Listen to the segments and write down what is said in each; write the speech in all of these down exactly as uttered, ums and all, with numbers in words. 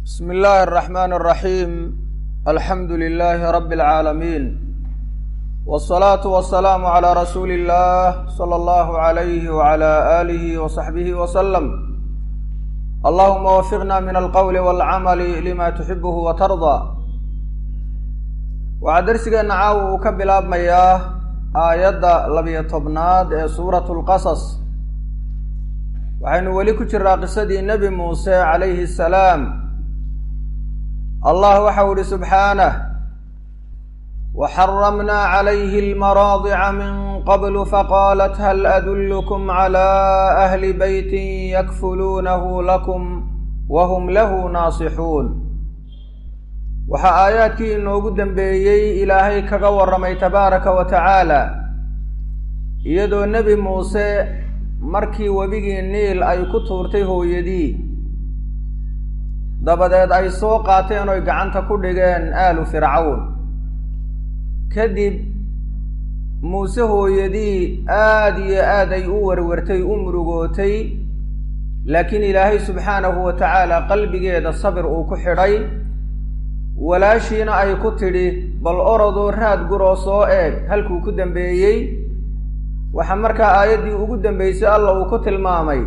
بسم الله الرحمن الرحيم الحمد لله رب العالمين والصلاة والسلام على رسول الله صلى الله عليه وعلى آله وصحبه وسلم اللهم وفقنا من القول والعمل لما تحبه وترضى وعدرسك نعاو كبلاب مياه آيات لبي طبناد سورة القصص وحين وليكو جرى قصة النبي موسى عليه السلام الله وحول سبحانه وحرمنا عليه المراضع من قبل فقالت هل أدلكم على أهل بيت يكفلونه لكم وهم له ناصحون وحا آياتكي إنه قدن بيي إلهي كغور رمي تبارك وتعالى يدو النبي موسى مركي وبيجي النيل أي كتورته يدي dabadeed ay soo qaateen oo gacanta ku dhigeen aalu fircawn kadib muuse hooyadii aad iyo aad ay u warwartay u murugootay laakiin ilaahay subxaanahu wa tacaala qalbigeeda sabir uu ku xidhay walaashiina ay ku tidhi bal orodoo raad guroo soo eeg halkuu ku dambeeyey waxa markaa aayaddii ugu dambaysay alla uu ku tilmaamay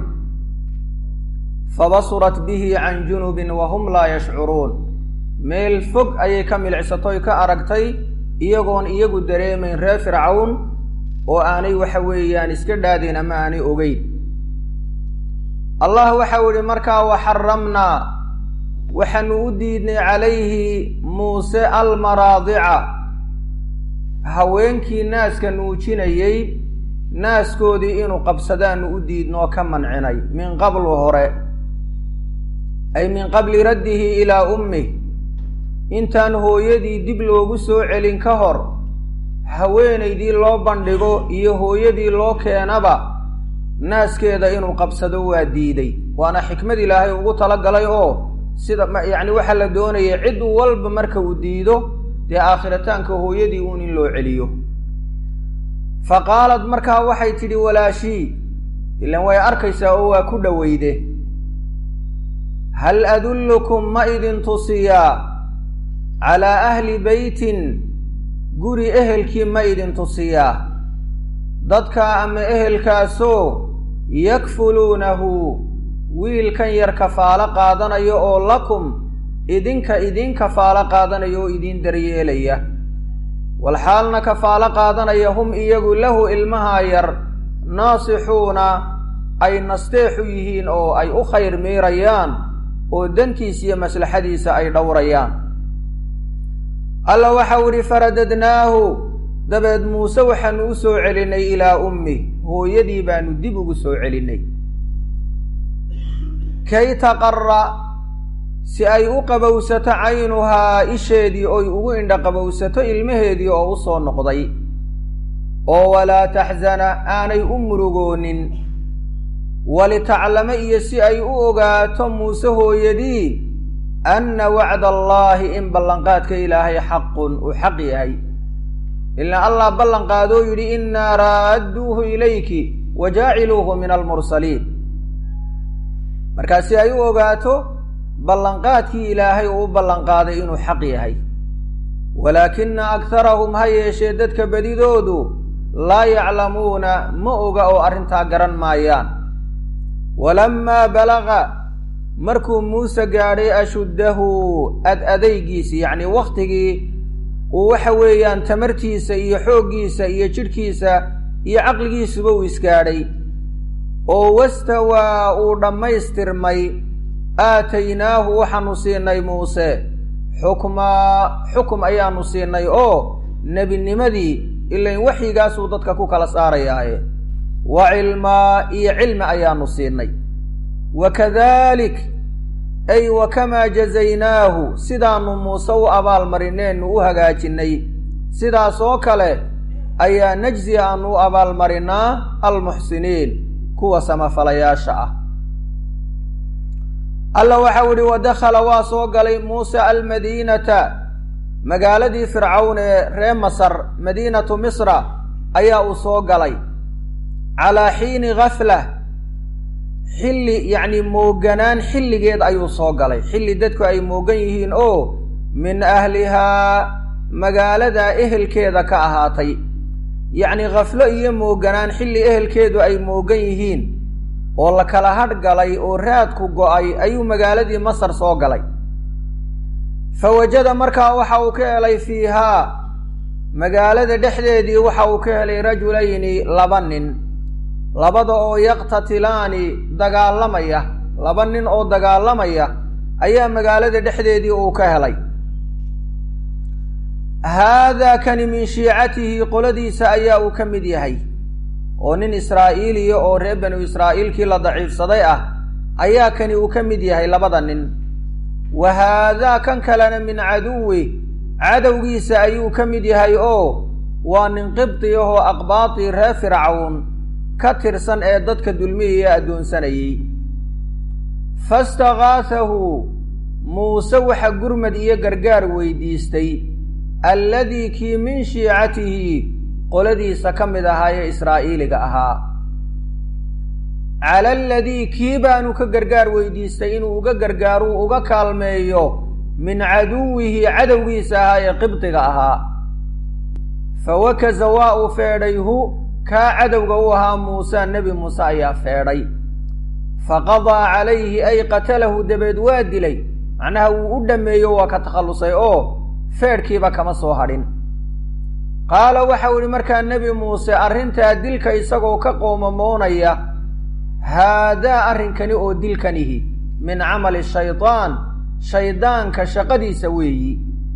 فبصرت به عن جنوب وهم لا يشعرون ميل فوق أي كامل عصتوي كأرقتي إيغون إيغو دريمين ري فرعون وآني وحويان اسكدادين ما آني أغيد الله وحولي مركا وحرمنا وحنوديدني عليه موسى المراضعة هوينكي ناس كنوشين ييب ناس كودي إنو قبسدان نوديدنو كمن عني من قبل وهوري أي من قبل رده إلى أمه إنتان هو يدي دبلو بسو علين كهر هوين يدي لو بندقو إيه يدي لو كينبا ناس كيدا إنو قبسدوا ديدي وانا حكمة إلهي وقلت لك لي أوه يعني وحل دون يعد والب مركو ديدو دي آخرتان كهو يدي ونين لو عليو فقالت مركا وحي تدي ولا شيء إلا وي أركيسا أوه كد ويده هل أدلكم ما إذن تصيا على أهل بيت قري أهلك ما إذن تصيا ضدك أم أهلك سو يكفلونه ويل كان يركفال قادنا يؤول لكم إذنك إذن كفال قادنا يو إذن درياليا والحالنا كفال قادنا يهم إيقوا له المهاير ناصحون أي نستيحيهين أو أي أخير ميريان oo dantiisa maslaxadiisa ay dhowrayaan alla waxa uu faradadnaahu dabeed muuse waxaan u soo celinay ilaa ummi hooyadii baanu dib ugu soo celinay kay taqarra si ay u qabowsato caynuhaa isheedii oo ugu indha qabowsato ilmaheedii oo u soo noqday oo walaa taxzana aanay u murugoonin ولتعلم إيسي أي أوغاتو موسى هويدي أن وعد الله إن بلنقاتك إلهي حق وحقيهي إلا الله بلنقادو يري إنا رادوه إليك وجاعلوه من المرسلين مركاسي أي أوغاتو بلنقاتك إلهي وبلنقاد إنو حقيهي ولكن أكثرهم هيا شددك بديدودو لا يعلمون مؤغاو أرنتا قرن مايان ولما بلغ مركو موسى قاري أشده أد أديقيس يعني وقتك وحويان تمرتيس إيا حوقيس إيا جركيس إيا عقلقيس بويس قاري وواستوى ورمي استرمي آتيناه وحنصيني موسى حكما حكم أيا نصيني أو نبي النمدي إلا وحي قاسو ضدك كوكا لساري وعلما إي علم أيان صيرني وكذلك أي وكما جزيناه سيدا موسى أبال مرنين وهجاجني سيدا سوكله أي نجزي أنو أبال مرنا المحسنين كوا سما فلياشا الله وحولي ودخل واسوق موسى المدينة مقالدي فرعون ريم مصر مدينة مصر أي أسوق لي على حين غفلة xilli yacni mooganaan xilligeed ayuu soo galay xilli dadku ay moogan yihiin oo min ahlihaa magaalada ehelkeeda ka ahaatay yacni khaflo iyo mooganaan xilli ehelkeedu ay moogan yihiin oo la kala hadh galay oo raadku go'ay ayuu magaaladii masar soo galay fa wajada markaa waxa uu ka helay fiihaa magaalada dhexdeedii waxa uu ka helay rajulayni laba nin labada oo yaqtatilaani dagaalamaya laba nin oo dagaalamaya ayaa magaalada dhexdeedii uu ka helay haadaa kani min shiicatihi qoladiisa ayaa uu ka mid yahay oo nin israa'iiliya oo reer banu israa'iilkii la daciifsaday ah ayaa kani uu ka mid yahay labada nin wa haadaa kan kalena min caduwi cadowgiisa ayuu ka mid yahay oo waa nin qibdi ahoo aqbaatii reer fircawn ka tirsan ee dadka dulmiyaya addoonsanayey fastagaahahu muuse waxa gurmad iyo gargaar weydiistay alladii kii min shiicatihi qoladiisa ka mid ahaayee israa'iiliga ahaa cala aladii kii baanu ka gargaar weydiistay inuu uga gargaaruu uga kaalmeeyo min caduwihi cadowgiisa ahaa ee qibdiga ahaa fawakaza waa uu feedhayhu kaa cadowga u ahaa muuse nebi muuse ayaa feedhay faqadaa calayhi ay qatalahu dabeed waa dilay macnaha wuu u dhammeeyo waa ka takhallusay oo feedhkiiba kama soo hadhin qaala waxau idhi markaa nebi muuse arrintaa dilka isagoo ka qoomamoonaya haadaa arrinkani oo dilkanihi min camali shaydaan shaydaanka shaqadiisa weeyi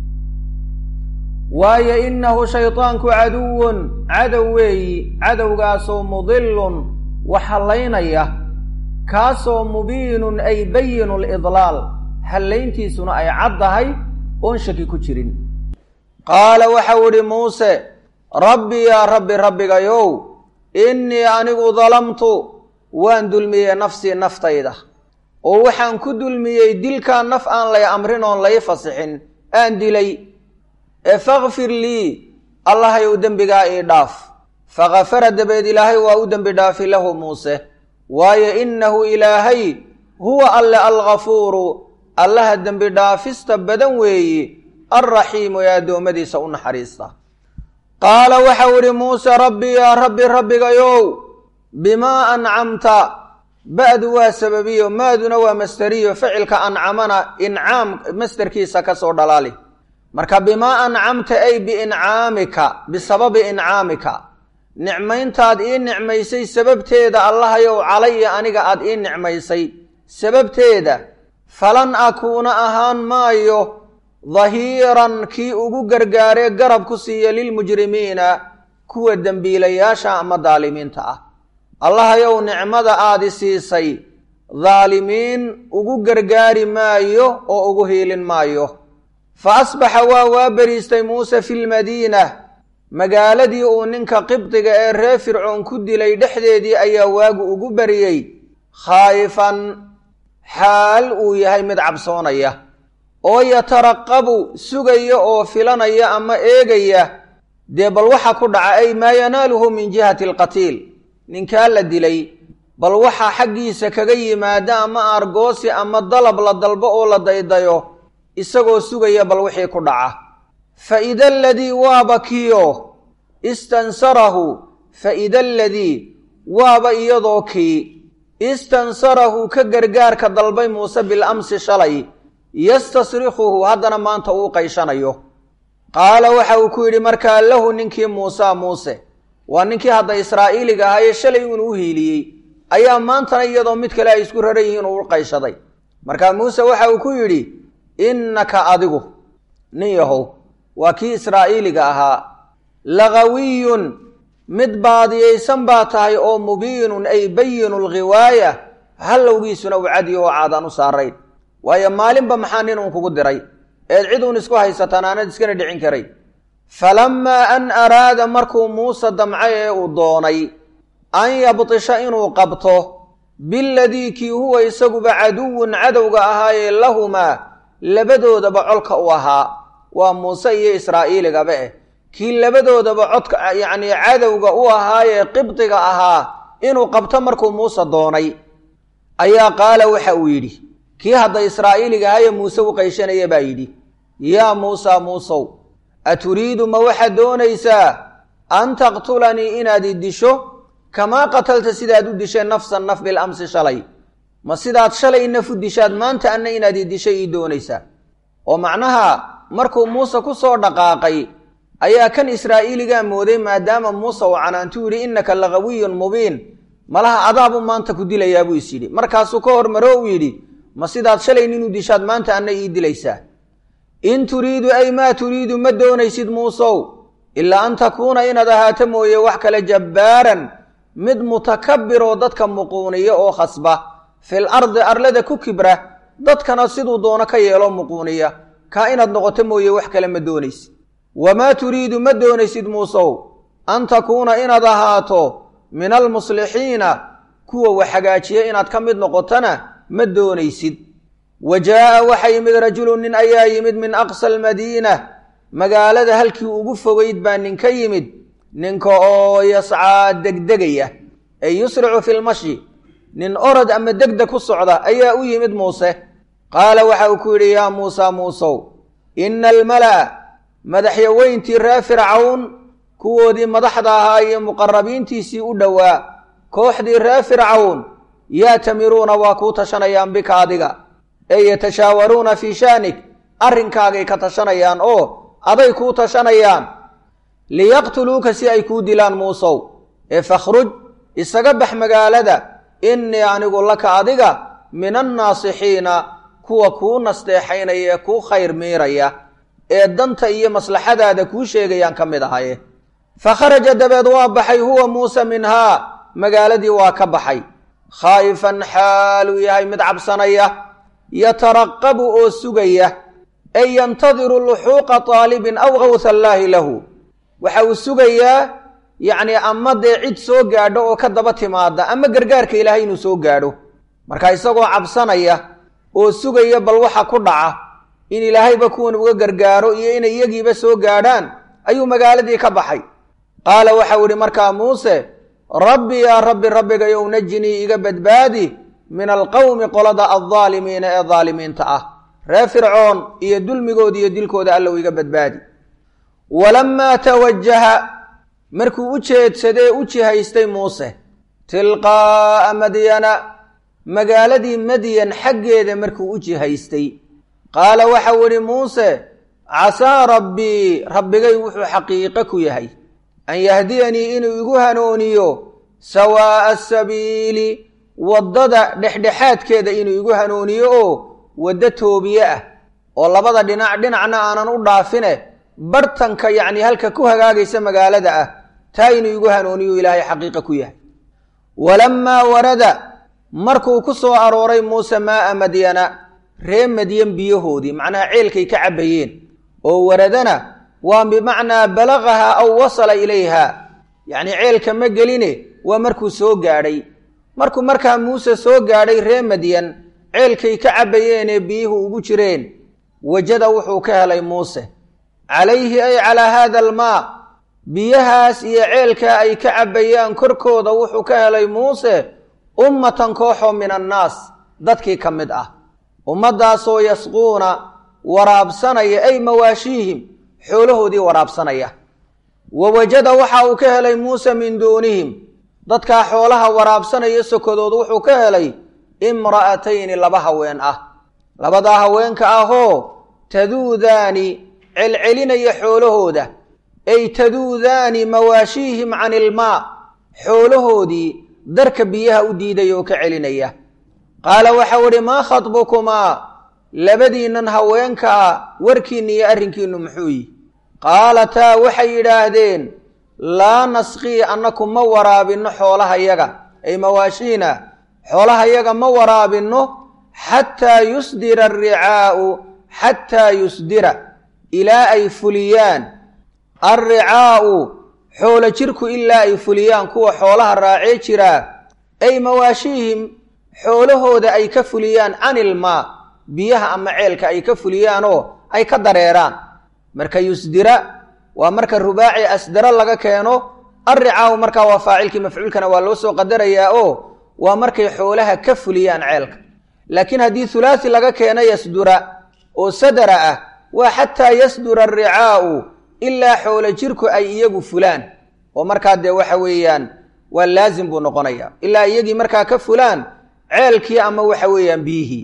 waayo innahu shaydaanku caduwun cadow weeyi cadowgaasoo mudilun wax hallaynaya kaasoo mubiinun ay bayinu lidlaal hallayntiisuna ay caddahay oon shaki ku jirin qaala waxau idhi muuse rabbi yaa rabbi rabbigayow innii anigu dalamtu waan dulmiyey nafsii naftayda oo waxaan ku dulmiyey dilkaa naf aan lay amrin oon lay fasixin aan dilay ee fakfir lii allahayow dembigaa ii dhaaf fakafara dabeed ilaahay waa u dembi dhaafi lahu muuse waayo innahu ilaahay huwa alle alghafuuru allaha dembi dhaafista badan weeyi alraxiimu ee addoommadiisa u naxariista qaala waxau idhi muuse rabbi yaa rabbi rabbigayow bimaa ancamta ba'du waa sababiyo maaduna waa masderiyo ficilka ancamana incaam masderkiisa ka soo dhalaali marka bimaa ancamta ay biincaamika bisababi incaamika nicmayntaad ii nicmaysay sababteeda allahayow calaya aniga aad ii nicmaysay sababteeda falan akuuna ahaan maayo dahiiran kii ugu gargaaree garab ku siiya lilmujrimiina kuwa dembiilayaasha ama daalimiinta ah allahayow nicmada aadi siisay daalimiin ugu gargaari maayo oo ugu hiilin maayo fa asbaxa waa waa beriistay muuse fi lmadiina magaaladii uu ninka qibdiga ee reer fircoon ku dilay dhexdeedii ayaa waagu ugu beriyey khaa'ifan xaal uu yahay mid cabsoonaya oo yataraqabu sugaya oo filanaya ama eegaya dee bal waxa ku dhaca ay maa yanaaluhu min jihati alqatiil ninkaa la dilay bal waxaa xaggiisa kaga yimaada ama aargoosi ama dalab la dalbo oo la daydayo isagoo sugaya bal wixii ku dhaca fa ida aladii waaba kiyo istansarahu fa ida aladii waaba iyadoo kii istansarahu ka gargaarka dalbay muuse bilamsi shalay yastasrikuhu haddana maanta uu qayshanayo qaala waxa uu ku yidhi markaa lahu ninkii muusa muuse waa ninkii hadda israa'iiliga ahaayee shalay uunu u hiiliyey ayaa maantana iyadoo mid kale ay isku raran yihiin uu u qayshaday markaa muuse waxa uu ku yidhi innaka adigu nin yahow waa kii israa'iiliga ahaa lagawiyun mid baadiyaysan baa tahay oo mubiinun ay bayinu lghiwaaya hallowgiisuna uu cadiyo oo caadaan u saarayn waayo maalinba maxaa nin uun kugu diray eed cid uun isku haysataan aanad iskana dhicin karay falammaa an araada markuu muuse damcay ee uu doonay an yabtisha inuu qabto biladii kii huwa isaguba caduwun cadowga ahaayee lahumaa labadoodaba colka u ahaa waa muuse iyo israa'iiligaba eh kii labadoodaba codka yacnii cadowga u ahaayee qibdiga ahaa inuu qabto markuu muuse doonay ayaa qaala waxa uu yidhi kii hadda israa'iiliga haye muuse u qayshanaya baa yidhi yaa muusa muusow aturiidu ma waxaad doonaysaa an taqtulanii inaad i disho kamaa qatalta sidaad u dishay nafsan naf bilamsi shalay ma sidaad shalay naf u dishaad maanta anna inaad i dishay ii doonaysaa oo macnaha markuu muuse ku soo dhaqaaqay ayaa kan israa'iiligaa mooday maadaama muuse uu canaantu yidhi innaka laqawiyun mubiin malaha adaabu maanta ku dilayaa buu is yidhi markaasuu ka hormaro uu yidhi ma sidaad shalay nin u dishaad maanta anna ii dilaysaa in turiidu ay maa turiidu ma doonaysid muusow ilaa an takuuna inaad ahaato mooye wax kale jabbaaran mid mutakabbir oo dadka muquuniya oo khasba fil ardi arlada ku kibra dadkana siduu doono ka yeelo muquuniya kaa inaad noqoto mooye wax kale ma doonaysid wamaa turiidu ma doonaysid muusow an takuuna inaad ahaato min almuslixiina kuwa wax hagaajiya inaad ka mid noqotona ma doonaysid wa jaa'a waxa yimid rajulun nin ayaa yimid min aqsa almadiina magaalada halkii ugu fogayd baa nin ka yimid ninka oo yascaa degdegaya ay yusricu fi lmashi nin orod ama degdeg ku socda ayaa u yimid muuse qaala waxa uu ku yidhi yaa muusa muusow ina almala'a madaxyaweyntii reer fircawn kuwoodii madaxda ahaa iyo muqarabiintiisii u dhowaa kooxdii reer fircawn yaatamiruuna waa kuu tashanayaan bika adiga ee yatashaawaruuna fii shaanik arrinkaagay ka tashanayaan oo aday kuu tashanayaan liyaqtuluuka si ay kuu dilaan muusow ee fakhruj isaga bax magaalada innii anigu laka adiga min annaasixiina kuwa kuu nasteexaynaya ee kuu khayr miiraya ee danta iyo maslaxadaada kuu sheegayaan ka mid ahaye fa kharaja dabeed waa baxay huwa muuse minhaa magaaladii waa ka baxay khaa'ifan xaaluu yahay mid cabsanaya yataraqabu oo sugaya ay yantadiru luxuuqa taalibin aw gawha allaahi lahu waxa uu sugayaa yacnii ama dee cid soo gaadho oo ka daba timaada ama gargaarka ilaahay inuu soo gaadho marka isagoo cabsanaya oo sugaya bal waxa ku dhaca in ilaahayba kuwan uga gargaaro iyo inay iyagiiba soo gaadhaan ayuu magaaladii ka baxay qaala waxau idhi markaa muuse rabbi yaa rabbi rabbigayow najinii iga badbaadi min alqowmi qolada aldaalimiina ee daalimiinta ah reer fircoon iyo dulmigooda iyo dilkooda allow iga badbaadi walammaa tawajaha markuu u jeedsadee u jihaystay muuse tilqaa'a madyana magaaladii madyan xaggeeda markuu u jihaystay qaala waxau idhi muuse casaa rabbii rabbigay wuxuu xaqiiqo ku yahay an yahdiyanii inuu igu hanuuniyo sawaa'a asabiili waddada dhexdhexaadkeeda inuu igu hanuuniyo oo waddo toobiye ah oo labada dhinac dhinacna aanan u dhaafine bartanka yacnii halka ku hagaagaysa magaalada ah taa inuu igu hanuuniyo ilaahay xaqiiqa ku yahay walammaa warada markuu ku soo arooray muuse maa'a madyana ree madyan biyahoodii macnaha ceelkay ka cabbayeen oo waradana waa bimacnaa balagahaa aw wasala ilayha yacnii ceelka ma geline waa markuu soo gaadhay markuu markaa muuse soo gaadhay ree madyan ceelkay ka cabbayeenee biyuhu ugu jireen wajada wuxuu ka helay muuse calayhi ay calaa haada almaa biyahaas iyo ceelkaa ay ka cabbayaan korkooda wuxuu ka helay muuse ummatan kooxoo min annaas dadkii ka mid ah ummaddaasoo yasquuna waraabsanaya ay mawaashiihim xoolahoodii waraabsanaya wa wajada waxa uu ka helay muuse min duunihim dadkaa xoolaha waraabsanaya sokodood wuxuu ka helay imra'atayni laba haween ah labadaa haweenka ahoo taduudaani celcelinaya xoolahooda ay taduudaani mawaashiihim cani ilmaa xoolahoodii darka biyaha u diidaya oo ka celinaya qaala waxau idhi maa khatbukumaa labadiinnan haweenkaa warkiinna iyo arrinkiinnu muxuu yihi qaalataa waxay yidhaahdeen laa nasqii annaku ma waraabinno xoolahayaga ay mawaashiina xoolahayaga ma waraabinno xataa yusdira alricaa'u xataa yusdira ilaa ay fuliyaan alricaa'u xoolo jirku ilaa ay fuliyaan kuwa xoolaha raacee jiraa ay mawaashiihim xoolahooda ay ka fuliyaan canilmaa biyaha ama ceelka ay ka fuliyaanoo ay ka dareeraan marka yusdira waa marka rubaaci asdara laga keeno alricaahu markaa waa faacilkii mafcuulkana waa loo soo qadarayaa oo waa markay xoolaha ka fuliyaan ceelka laakiin haddii thulaasi laga keeno yasdura oo sadara ah waa xataa yasdura alricaa'u ilaa xoolo jirku ay iyagu fulaan oo markaa dee waxa weeyaan waa laazim buu noqonayaa ilaa iyagii markaa ka fulaan ceelkii ama waxa weeyaan biyihii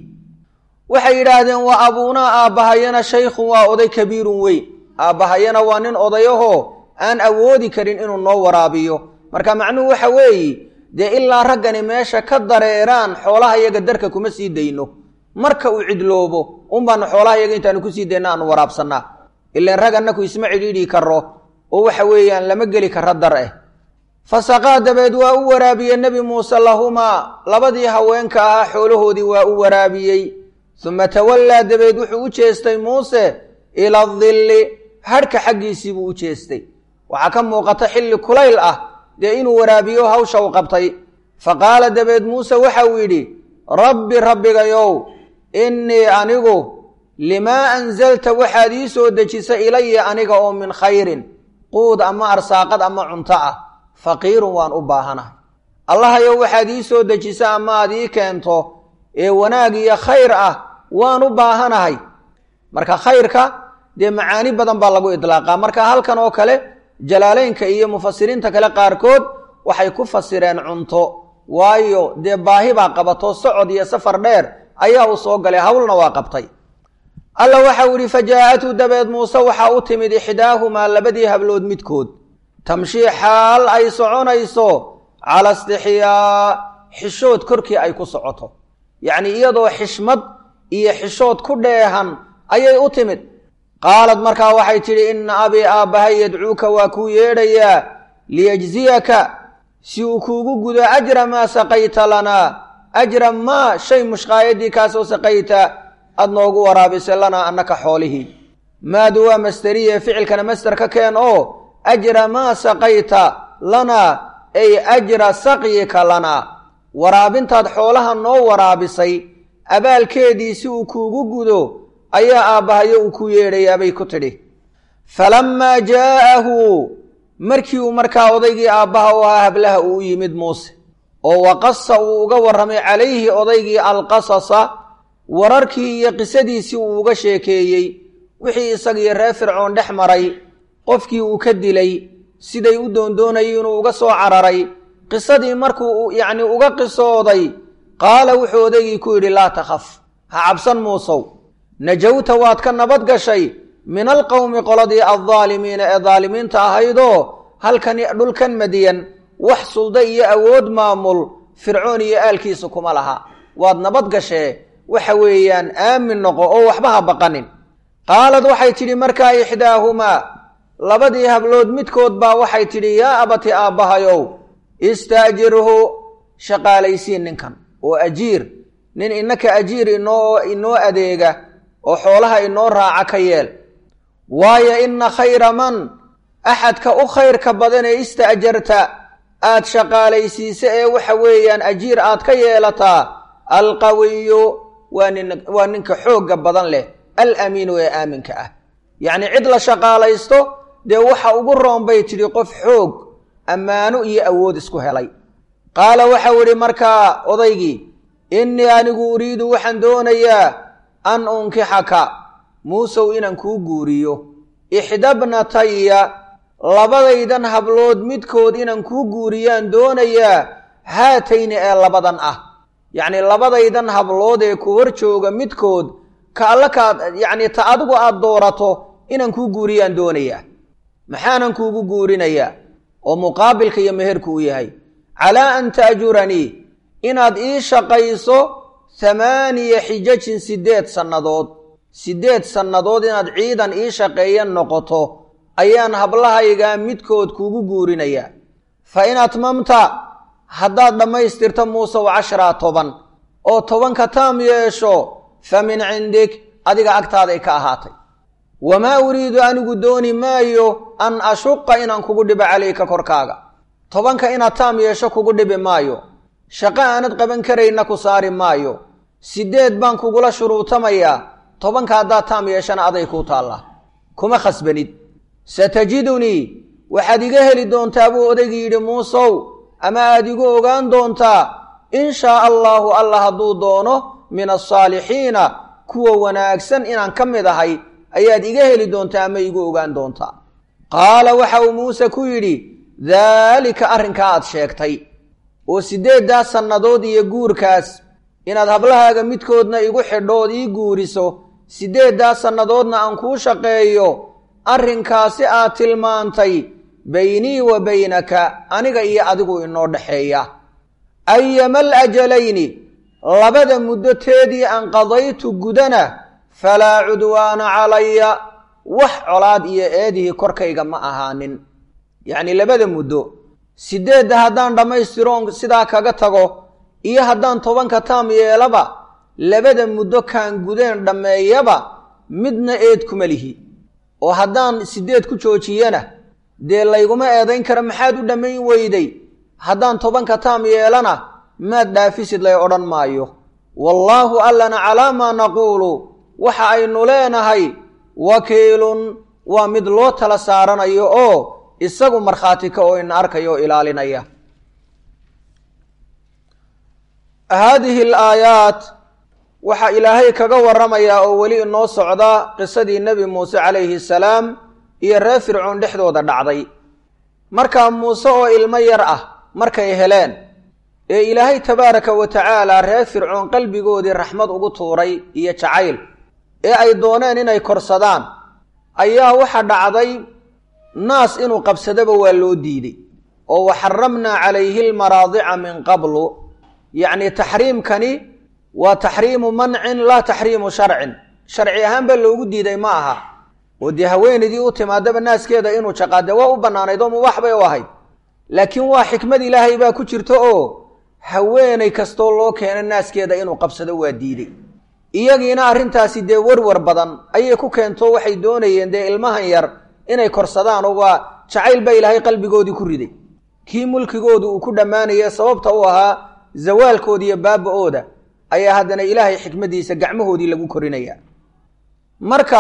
waxay yidhaahdeen waa abuunaa aabbahayana shaykhun waa oday kabiirun weyn aabbahayana waa nin odayahoo aan awoodi karin inuu noo waraabiyo marka macnuhu waxa weeye dee ilaa raggani meesha ka dareeraan xoolaha yaga darka kuma sii dayno marka uu cidloobo un baanu xoolaha yaga intaanu kusii dayna aanu waraabsannaa ilaan rag annaku isma cidhiidhi karo oo waxa weeyaan lama geli karo dar eh fasaqaa dabeed waa u waraabiyey nebi muuse lahumaa labadii haweenka ahaa xoolahoodii waa u waraabiyey uma tawallaa dabeed wuxuu u jeestay muuse ila adilli hadhka xaggiisii buu u jeestay waxaa ka muuqata xilli kulayl ah dee inuu waraabiyo hawsha u qabtay faqaala dabeed muuse waxa uu yidhi rabbi rabbigayow innii anigu limaa anzalta waxaad ii soo dejisa ilaya aniga oo min khayrin quud ama arsaaqad ama cunto ah faqiirun waan u baahanahay allahayow waxaad ii soo dejisa ama aad ii keento ee wanaag iyo khayr ah waan u baahanahay marka khayrka dee macaani badan baa lagu idlaaqaa marka halkan oo kale jalaaleynka iyo mufasiriinta kale qaarkood waxay ku fasireen cunto waayo dee baahi baa qabato socod iyo safar dheer ayaa u soo galay hawlna waa qabtay alla waxau idhi fajaa'atu dabeed muuse waxaa u timid ixdaahumaa labadii hablood midkood tamshii xaal ay soconayso cala istixyaa xishood korkii ay ku socoto yacnii iyadoo xishmad iyo xishood ku dheehan ayay u timid qaalad markaa waxay tidhi inna abii aabbahay yadcuuka waa kuu yeedhayaa liyajziyaka si uu kuugu gudo ajra maa saqayta lanaa ajra maa shay mushqaayadii kaasoo saqayta aad noogu waraabisay lanaa annaka xoolihii maadu waa masteriye ficilkana master ka keen oo ajra maa saqayta lanaa ay ajra saqyika lanaa waraabintaad xoolaha noo waraabisay abaalkeedii si uu kuugu gudo ayaa aabbahayo uu ku yeedhayaabay ku tidhi falammaa jaa'ahu markii uu markaa odaygii aabbaha u ahaa hablaha uu u yimid muuse oo waqasa uu uga warramay calayhi odaygii alqasasa wararkii iyo qisadiisii uu uga sheekeeyey wixii isagiyo reer fircoon dhex maray qofkii uu ka dilay siday u doondoonayay inuu uga soo cararay qisadii markuu yacni uga qisooday qaala wuxuu odaygii ku yidhi laa takhaf ha cabsan muusow najawta waad ka nabad gashay min alqowmi qoladii addaalimiina ee daalimiinta ahaydoo halkan dhulkan madiyan wax sulda iyo awood maamul fircoon iyo aalkiisa kuma laha waad nabad gashee waxa weeyaan aamin noqo oo waxba ha baqanin qaalad waxay tidhi markaa ixdaahumaa labadii hablood midkood baa waxay tidhi yaa abati aabbahayow istaajirhu shaqaalaysiin ninkan oo ajiir nin innaka ajiir inoo inoo adeega oo xoolaha inoo raaca ka yeel waayo inna khayra man axadka u khayrka badan ee ista'jarta aad shaqaalaysiisa ee waxa weeyaan ajiir aad ka yeelataa alqawiyu waa nin waa ninka xoogga badan leh alamiinu ee aaminka ah yacnii cid la shaqaalaysto dee waxa ugu roon bay tidhi qof xoog ammaano iyo awood isku helay qaala waxau idhi markaa odaygii innii anigu uriidu waxaan doonayaa an unkixaka muusow inaan kuu guuriyo ixdabnataya labadaydan hablood midkood inaan kuu guuriyaan doonayaa haatayni ee labadan ah yacnii labadaydan hablood ee ku hor jooga midkood ka alla kaad yacnii ta adigu aad doorato inaan kuu guuriyaan doonayaa maxaanan kuugu guurinayaa oo muqaabilka iyo meherku u yahay calaa an ta'juranii inaad ii shaqayso hamaaniya xijajin siddeed sannadood siddeed sannadood inaad ciidan ii shaqeeyan noqoto ayaan hablahaygaa midkood kuugu guurinayaa fa in atmamta haddaad dhammaystirto muusew casharaa toban oo tobanka taam yeesho fa min cindik adiga agtaaday ka ahaatay wamaa uriidu anigu dooni maayo an ashuqa inaan kugu dhibo calayka korkaaga tobanka inaad taam yeesho kugu dhibi maayo shaqo aanad qaban karayna ku saari maayo siddeed baan kugula shuruutamayaa tobanka haddaad taam yeeshana aday kuu taallaa kuma khasbanid satajidunii waxaad iga heli doontaa buu odaygii yidhi muusow ama aad igu ogaan doontaa in shaa allaahu alla hadduu doono min alsaalixiina kuwa wanaagsan inaan ka mid ahay ayaad iga heli doontaa ama igu ogaan doontaa. qaala waxa uu muuse ku yidhi daalika arrinkaa aad sheegtay oo siddeeddaa sannadood iyo guurkaas inaad hablahaaga midkoodna igu xidhood ii guuriso siddeeddaa sannadoodna aan kuu shaqeeyo arrinkaasi aad tilmaantay baynii wa baynaka aniga iyo adigu inoo dhexeeya. ayamal ajalayni labada muddo teedii aan qadaytu gudana falaa cudwaana calaya wax colaad iyo eedihii korkayga ma ahaanin. yacni labada muddo siddeedda haddaan dhammaystiroon sidaa kaga tago iyo haddaan tobanka taam yeelaba labada muddo kaan gudeen dhammeeyaba midna eed kuma lihi. oo haddaan siddeed ku joojiyana dee layguma eedayn kara maxaad u dhammayn weyday, haddaan tobanka taam yeelana maad dhaafisid lay odhan maayo. wallaahu allana calaa maa naquulu waxa aynu leenahay wakiilun waa mid loo tala saaranayo oo isagu markhaati ka oo ina arkayo oo ilaalinaya. haadihi alaayaat waxaa ilaahay kaga warramayaa oo weli inoo socda qisadii nebi muuse calayhi salaam iyo reer fircoon dhexdooda dhacday. markaa muuse oo ilmo yar ah markay heleen ee ilaahay tabaaraka wa tacaala reer fircoon qalbigoodii raxmad ugu tuuray iyo jacayl ee ay dooneen inay korsadaan ayaa waxa dhacday naas inuu qabsadaba waa loo diiday. oo waxaramnaa calayhi almaraadica min qablu, yacni taxriimkani waa taxriimu mancin laa taxriimu sharcin. sharci ahaan baa loogu diiday ma aha. oo dee haweenaydii u timaadaba naaskeeda inuu jaqaade waa u bannaanayd oo mubaax bay u ahayd, laakiin waa xikmad ilaahay baa ku jirta oo haweenay kastoo loo keena naaskeeda inuu qabsado waa diiday. iyagiina arrintaasi dee warwar badan ayay ku keento waxay doonayeen dee ilmahan yar inay korsadaan oo waa jacayl baa ilaahay qalbigoodii ku riday. kii mulkigoodu uu ku dhammaanaya sababta u ahaa zawaalkooda iyo baaba-ooda ayaa haddana ilaahay xikmadiisa gacmahoodii lagu korinaya. marka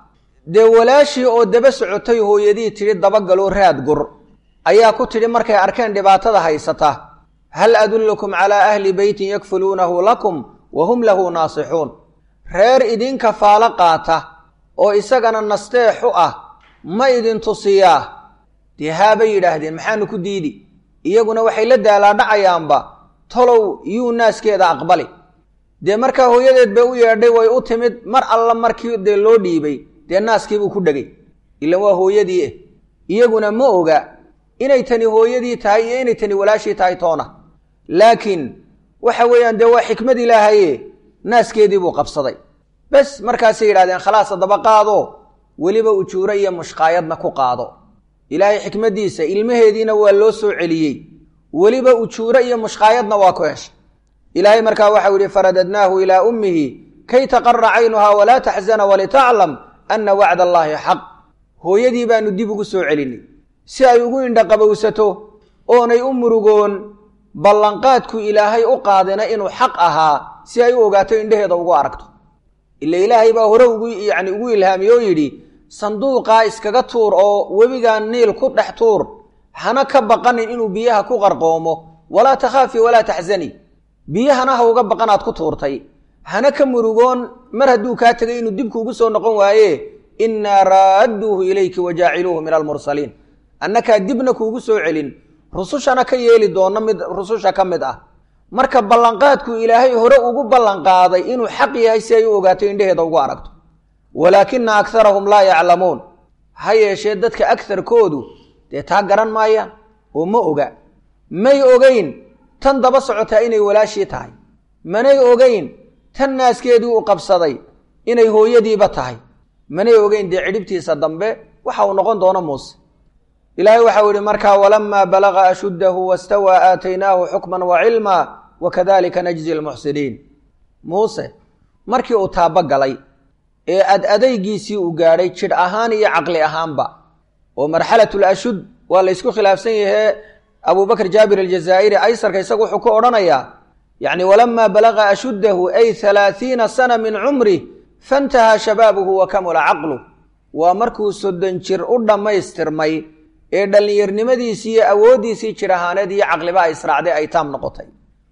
dee walaashii oo daba socotay hooyadii tidhi dabagaloo raad gur ayaa ku tidhi markay arkeen dhibaatada haysata hal adullukum calaa ahli beytin yakfuluunahu lakum wa hum lahu naasixuun. reer idinka faalo qaata oo isagana nasteexu ah ma idin tusiyaa? dee haabay yidhaahdeen maxaanu ku diidi. iyaguna waxay la daalaadhacayaanba tolow yuu naaskeeda aqbali. dee markaa hooyadeed bay u yeedhay way u timid mar alla markii dee loo dhiibay dee naaskiibuu ku dhegay, ilan waa hooyadii ah. iyaguna ma oga inay tani hooyadii tahay iyo inay tani walaashii tahay toona, laakiin waxa weeyaan dee waa xikmad ilaahaye naaskeedii buu qabsaday. bes markaasay yidhahdeen khalaas haddaba qaado, weliba ujuuro iyo mushqaayadna ku qaado. ilaahay xikmaddiisa ilmaheediina waa loo soo celiyey, weliba ujuuro iyo mushqaayadna waa ku heshay. ilaahay markaa waxau yidhi faradadnaahu ilaa ummihi kay taqara caynuhaa walaa taxzana walitaclam anna wacda allaahi xaq. hooyadii baanu dib ugu soo celinay si ay ugu indhaqabowsato oonay u murugoon ballanqaadku ilaahay u qaadina inuu xaq ahaa, si ay u ogaato indhaheeda ugu aragto. ila ilaahay baa hore ugu yacni ugu ilhaamiyey oo yidhi sanduuqaa iskaga tuur oo webigaa niil ku dhex tuur, hana ka baqanin inuu biyaha ku qarqoomo, walaa takhaafi walaa taxzani. biyahana ha uga baqan aad ku tuurtay, hana ka murugoon mar hadduu kaa tegay inuu dibkuugu soo noqon waaye innaa raadduuhu ilayki wajaaciluuhu min almursaliin. annakaa dibna kuugu soo celin, rusushana ka yeeli doono mid rususha ka mid ah. marka ballanqaadku ilaahay hore ugu ballanqaaday inuu xaq yahay si ay u ogaato indhaheeda ugu aragto. walaakina akarahum laa yaclamuun, ha yeeshee dadka agarkoodu dee taa garan maayaan oo ma oga. may ogeyn tan daba socotaa inay walaashii tahay, manay ogeyn tan naaskeedii u qabsaday inay hooyadiiba tahay, manay ogeyn dee cidhibtiisa dambe waxa uu noqon doono muuse. ilaahay waxau yidhi markaa walamaa balaga ashuddahu wastawaa aataynaahu xukman wa cilmaa wakadalika najzi almuxsiniin. muuse markii uu taabo galay ee ad adaygiisii uu gaadhay jidh ahaan iyo caqli ahaanba, oo marxalatul ashud waa laysku khilaafsan yahee abubakr jaabir aljazaa'iri aysarka isagu wuxuu ku odhanayaa yacni walamaa balaga ashuddahu ay halaathiina sana min cumrih faintahaa shabaabuhu wa kamula caqluh. waa markuu soddon jir u dhammaystirmay ee dhallinyarnimadiisii iyo awooddiisii jir ahaaneed iyo caqliba ay israacday ay taam noqotay.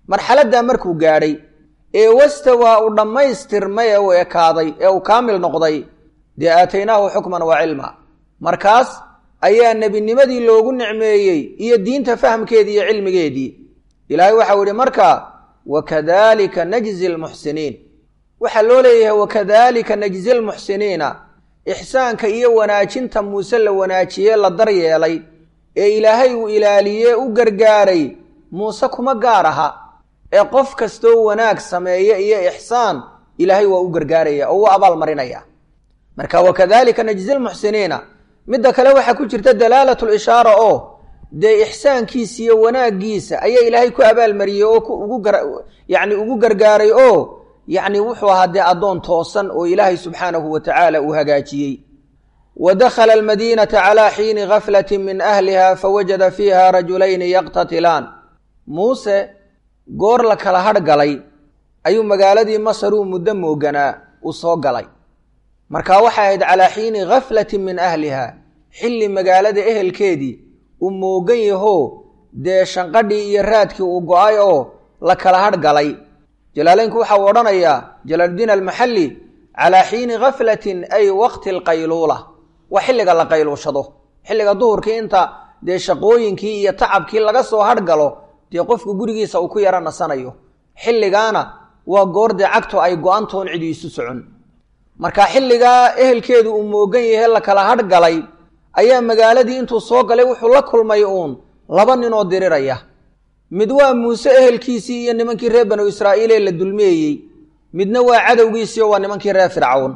marxaladda markuu gaadhay ee wastawaa uu dhammaystirmay ee uu ekaaday ee uu kaamil noqday dee aataynaahu xukman wa cilma markaas ayaa nebinimadii loogu nicmeeyey iyo diinta fahamkeedii iyo cilmigeedii ilaahay waxau yidhi markaa wakadalika najzi lmuxsiniin waxaa loo leeyahay wakadalika najzi lmuxsiniina ixsaanka iyo wanaajinta muuse la wanaajiyee la daryeelay ee ilaahay uu ilaaliye u gargaaray muuse kuma gaar aha ee qof kastoo wanaag sameeya iyo ixsaan ilaahay waa u gargaaraya oo u abaal marinaya marka wakadalika najzi lmuxsiniina midda kale waxaa ku jirta dalaalatu lishaara oo dee ixsaankiisa iyo wanaagiisa ayaa ilaahay ku abaalmariyey oo ugu yani ugu gargaaray oo yacni wuxuu ahaa dee addoon toosan oo ilaahay subxaanahu wa tacaala uu hagaajiyey wa dakhala almadiinata calaa xiini gaflatin min ahliha fawajada fiiha rajulayni yaqtatilaan muuse goor la kala hadh galay ayuu magaaladii masaruu muddo mooganaa uu soo galay markaa waxay ahayd calaa xiini gaflatin min ahliha xilli magaalada ehelkeedii uu moogan yahoo dee shanqadhii iyo raadkii uu go-ay oo la kala hadh galay jalaalaynku waxa uu odhanayaa jalaaludiin almaxalli calaa xiini gaflatin ay waqti alqayluula waa xilliga la qayluushado xilliga duhurkii inta dee shaqooyinkii iyo tacabkii laga soo hadh galo dee qofku gurigiisa uu ku yaro nasanayo xilligaana waa goor dee cagtu ay go-antoon cidi isu socon marka xilligaa ehelkeedu uu moogan yahay la kala hadh galay ayaa magaaladii intuu soo galay wuxuu la kulmay uun laba ninoo diriraya mid waa muuse ehelkiisii iyo nimankii reer banu israa'iil ee la dulmeeyey midna waa cadowgiisii oo waa nimankii reer fircawn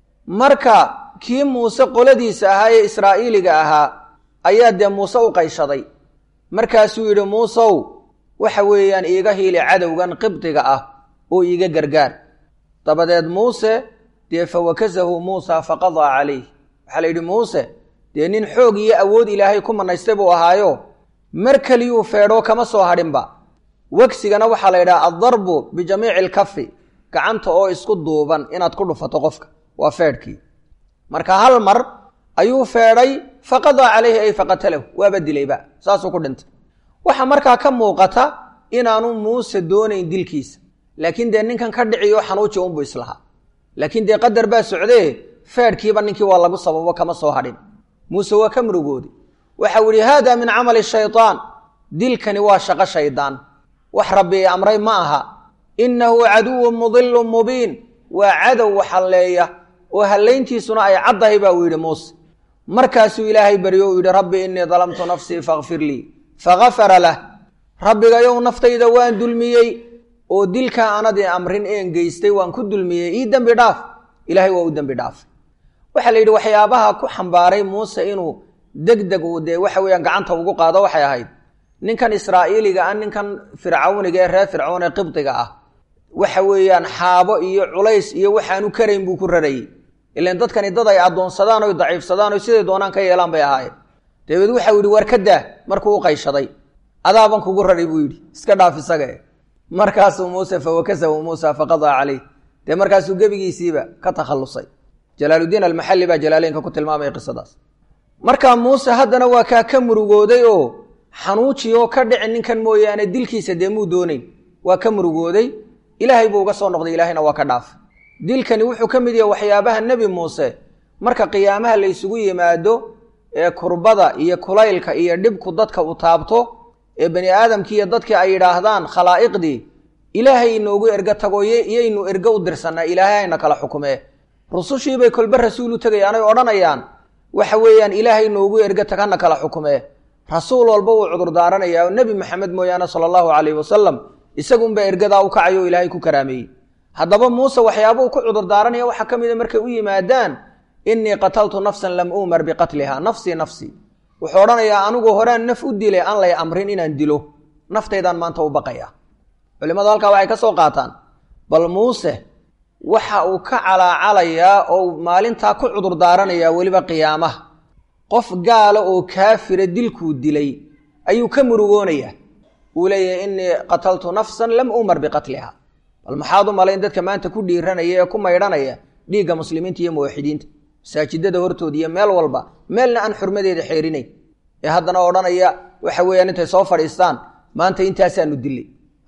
marka kii muuse qoladiisa ahaa ee israa'iiliga ahaa ayaa dee muuse u qayshaday markaasuu yidhi muusow waxa weeyaan iiga hiili cadowgan qibdiga ah oo iiga gargaar dabadeed muuse dee fawakasahu muusa faqadaa calayh waxaa la yidhi muuse dee nin xoog iyo awood ilaahay ku manaystay buu ahaayo mar keliyuu feedhoo kama soo hadhinba wegsigana waxaa la yidhaha addarbu bijamiici alkafi gacanta oo isku duuban inaad ku dhufato qofka waa feedhkii marka hal mar ayuu feedhay faqadaa calayhi ay faqatalahu waaba dilayba saasuu ku dhintay waxaa markaa ka muuqata inaanu muuse doonayn dilkiisa laakiin dee ninkan ka dhiciyo xanuuji unbuu islahaa laakiin dee qadar baa socdee feedhkiiba ninkii waa lagu sababo kama soo hadhin muuse waa ka murugooday waxau yihi haada min camali shaytaan dilkani waa shaqo shaydaan wax rabbi amray ma aha innahu caduwun mudilun mubiin waa cadow waxalleeya oo hallayntiisuna ay caddahay baa uu yidhi muuse markaasuu ilaahay baryo uu yidhi rabbi innii dalamtu nafsii fakfir lii fagafara lah rabbigayow naftayda waan dulmiyey oo dilkaa aanadii amrin een geystay waan ku dulmiyey ii dembi dhaaf ilaahay waa u dembi dhaafay waxaa la yidhi waxyaabaha ku xambaaray muuse inuu degdeg uu dee waxa weeyaan gacanta ugu qaado waxay ahayd ninkan israa'iiliga ah ninkan fircawniga ee reer fircoon ee qibdiga ah waxa weeyaan xaabo iyo culays iyo waxaanu karayn buu ku rarayey ilaan dadkani dad ay addoonsadaan oy daciifsadaan oy siday doonaan ka yeelaan bay ahaayeen dabeed waxau yidhi war ka daa markuu u qayshaday adaaban kugu raray buu yidhi iska dhaaf isaga e markaasuu muuse fawakasahu muusa faqadaa calayh dee markaasuu gebigiisiiba ka takhallusay jalaaludiin almaxalli baa jalaaleynka ku tilmaamaya qisadaas markaa muuse haddana waa kaa ka murugooday oo xanuuji oo ka dhici ninkan mooyaane dilkiisa dee muu doonayn waa ka murugooday ilaahay buu uga soo noqday ilaahayna waa ka dhaafay dilkani wuxuu ka mid yahay waxyaabaha nebi muuse marka qiyaamaha la ysugu yimaado ee kurbada iyo kulaylka iyo dhibku dadka u taabto ee bani aadamkii iyo dadkii ay yidhaahdaan khalaa'iqdii ilaahay inoogu erga tagoye iyaynu ergo u dirsanaa ilaahay hayna kala xukumee rusushiibay kolba rasuul u tegayaan ay odhanayaan waxa weeyaan ilaahay noogu erga tag hana kala xukumee rasuul walba wuu cudur daaranayaa oo nebi maxamed mooyaane sala allahu calayhi wasalam isagunbaa ergadaa u kacayo oo ilaahay ku karaameeyey haddaba muuse waxyaabuu ku cudur daaranaya waxaa ka mida markay u yimaadaan innii qataltu nafsan lam uumar biqatliha nafsii nafsii wuxuu odhanayaa anigu horaan naf u dilay aan lay amrin inaan dilo naftaydaan maanta u baqaya culimmadu halkaa waxay ka soo qaataan bal muuse waxa uu ka calaacalayaa oo maalintaa ku cudur daaranayaa weliba qiyaamaha qof gaala oo kaafira dilkuu dilay ayuu ka murugoonayaa uu leeyahay innii qataltu nafsan lam uumar biqatliha bal maxaad u malayn dadka maanta ku dhiiranaya ee ku maydhanaya dhiigga muslimiinta iyo muwaxidiinta masaajidada hortooda iyo meel walba meelna aan xurmadeeda xeerinayn ee haddana odhanaya waxa weeyaan intay soo fadhiistaan maanta intaasaanu dilay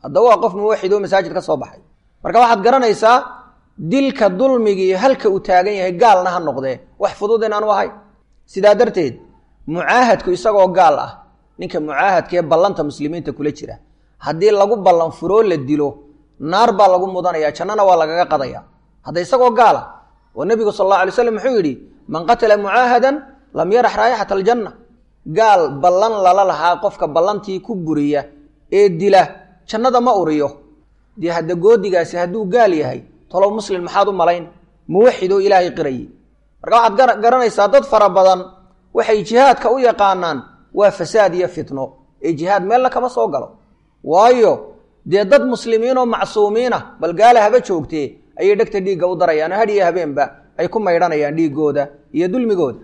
hadda waa qof muwaxid oo masaajid ka soo baxay marka waxaad garanaysaa dilka dulmigii halka uu taagan yahay gaalna ha noqdee wax fudud inaanu ahay sidaa darteed mucaahadku isagoo gaal ah ninka mucaahadka ee ballanta muslimiinta kula jira haddii lagu ballan furoo la dilo naar baa lagu mudanaya jannana waa lagaga qadaya hadda isagoo gaal ah oo nebigu sal allahu alay slam wuxuu yidhi man qatala mucaahadan lam yarax raayixata aljanna gaal ballan lala lahaa qofka ballantii ku buriya ee dila jannada ma uriyo dee hadda goodigaasi hadduu gaal yahay talow muslim maxaad u malayn muwaxid oo ilaahay qirayay marka waxaad garanaysaa dad fara badan waxay jihaadka u yaqaanaan waa fasaad iyo fitno ee jihaad meelna kama soo galo waayo dee dad muslimiin oo macsuumiin ah bal gaala haba joogtee ayay dhegta dhiigga u darayaan oo hadhiyo habeenba ay ku maydhanayaan dhiiggooda iyo dulmigooda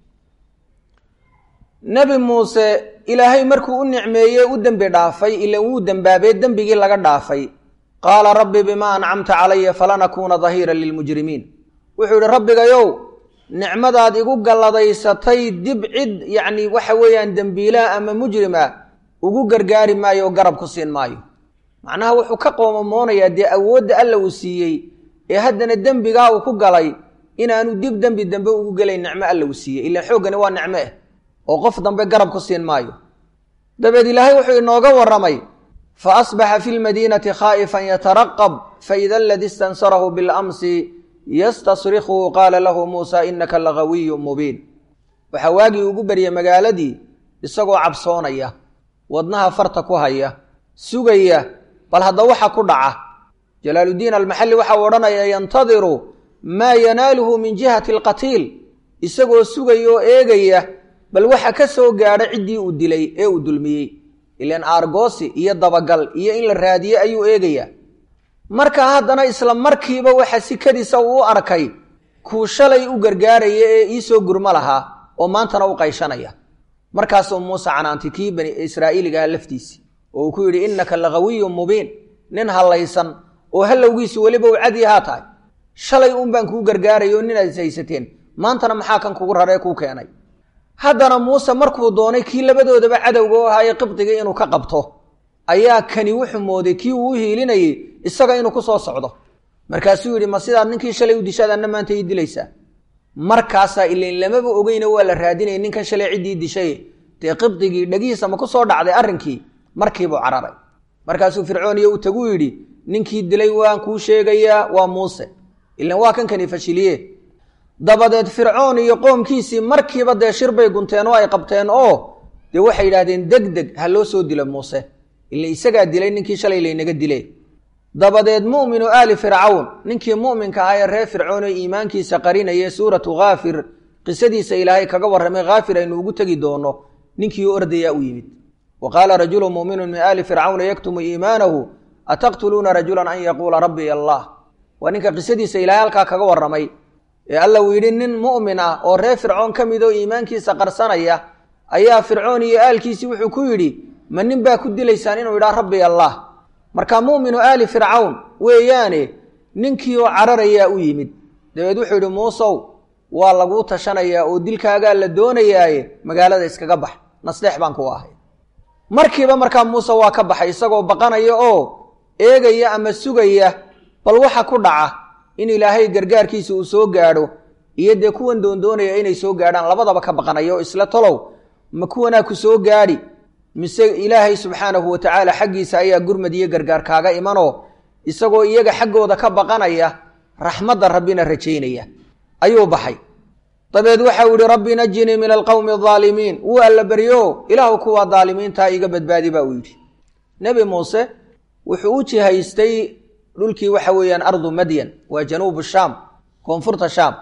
nebi muuse ilaahay markuu u nicmeeyey u dembi dhaafay ilan wuu dembaabee dembigii laga dhaafay qaala rabbi bimaa ancamta calaya falanakuuna dahiiran lilmujrimiin wuxuu yidhi rabbigayow nicmadaad igu galladaysatay dib cid yacni waxa weeyaan dembiilaa ama mujrima ugu gargaari maayo oo garab ku siin maayo macnaha wuxuu ka qoomamoonayaa dee awoodda alla uu siiyey ee haddana dembigaa uu ku galay inaanu dib dembi dambe ugu gelayn nicmo alla uu siiyey ilaan xooggani waa nicmo ah oo qof dambe garab ku siin maayo dabeed ilaahay wuxuu inooga warramay fa asbaxa fi lmadiinati khaa'ifan yataraqab faida aladii istansarahu bilamsi yastasrikhu qaala lahu muusa inaka lagawiyu mubiin waxaa waagii ugu baryay magaaladii isagoo cabsoonaya wadnaha farta ku haya sugaya bal hadda waxa ku dhaca jalaaluddiin almaxalli waxau odhanaya yantadiru maa yanaaluhu min jihati alqatiil isagoo sugaya oo eegaya bal waxa ka soo gaadha ciddii uu dilay ee uu dulmiyey ilaan aargoosi iyo dabagal iyo in la raadiye ayuu eegayaa markaa haddana isla markiiba waxa sikadiisa uu u arkay kuu shalay u gargaaraya ee iisoo gurmo lahaa oo maantana u qayshanaya markaasuu muuse canaantay kii bani israa'iiligaha laftiisii oo uu ku yidhi innaka lagawiyun mubiin nin hallaysan oo hallowgiisi weliba u cadi ahaa tahay shalay uun baan kuu gargaaraya oo ninaad is haysateen maantana maxaa kan kugu raree kuu keenay haddana muuse markuu doonay kii labadoodaba cadowga u ahaa ee qibdiga inuu ka qabto ayaa kani wuxuu mooday kii uu u hiilinayay isaga inuu ku soo socdo markaasuu yidhi ma sidaad ninkii shalay u dishaadaanna maanta ii dilaysaa markaasaa ilayn lamaba ogeyna waa la raadinaya ninkan shalay ciddii dishay dee qibdigii dhagihiisa ma ku soo dhacday arrinkii markiibuu cararay markaasuu fircooniyo u taguu yidhi ninkii dilay waan kuu sheegayaa waa muuse ilan waa kan kani fashiliye dabadeed fircoon iyo qoomkiisii markiiba dee shir bay gunteen oo ay qabteen oo dee waxay yidhaahdeen deg deg ha loo soo dilo muuse ila isagaa dilay ninkii shalay laynaga dile dabadeed mu'minu aali fircawn ninkii mu'minka ahaa ee reer fircoon oo iimaankiisa qarinaya suuratu khaafir qisadiisa ilaahay kaga warramay khaafir aynu ugu tegi doono ninkii u ordayaa u yimid wa qaala rajulu mu'minun min aali fircawna yaktumu iimaanahu ataqtuluuna rajulan an yaquula rabbiy allah waa ninka qisadiisa ilaahay halkaa kaga warramay ee alla uu yidhi nin mu'min ah oo reer fircoon ka mid oo iimaankiisa qarsanaya ayaa fircoon iyo aalkiisii wuxuu ku yidhi ma nin baa ku dilaysaan inuu yidhaha rabbiy allah markaa mu'minu aali fircawn weeyaane ninkii oo cararayaa u yimid dabeed wuxuu yidhi muusow waa laguu tashanayaa oo dilkaagaa la doonayaaye magaalada iskaga bax nasdeex baan ku ahay markiiba markaa muuse waa ka baxay isagoo baqanaya oo eegaya ama sugaya bal waxa ku dhaca in ilaahay gargaarkiisa uu soo gaadho iyo dee kuwan doondoonaya inay soo gaadhaan labadaba ka baqanaya oo isla tolow ma kuwanaa ku soo gaadhi mise ilaahay subxaanahu watacaala xaggiisa ayaa gurmad iyo gargaar kaaga imanoo isagoo iyaga xaggooda ka baqanaya raxmadda rabbina rajaynaya ayuu baxay dabeed waxa uu yihi rabbi najinii min alqowmi aldaalimiin wuu alla beryo ilaahu kuwa daalimiintaa iga badbaadi baa uu yidhi nebi muuse wuxuu u jihaystay dhulkii waxa weeyaan ardu madyan waa januubu shaam koonfurta shaam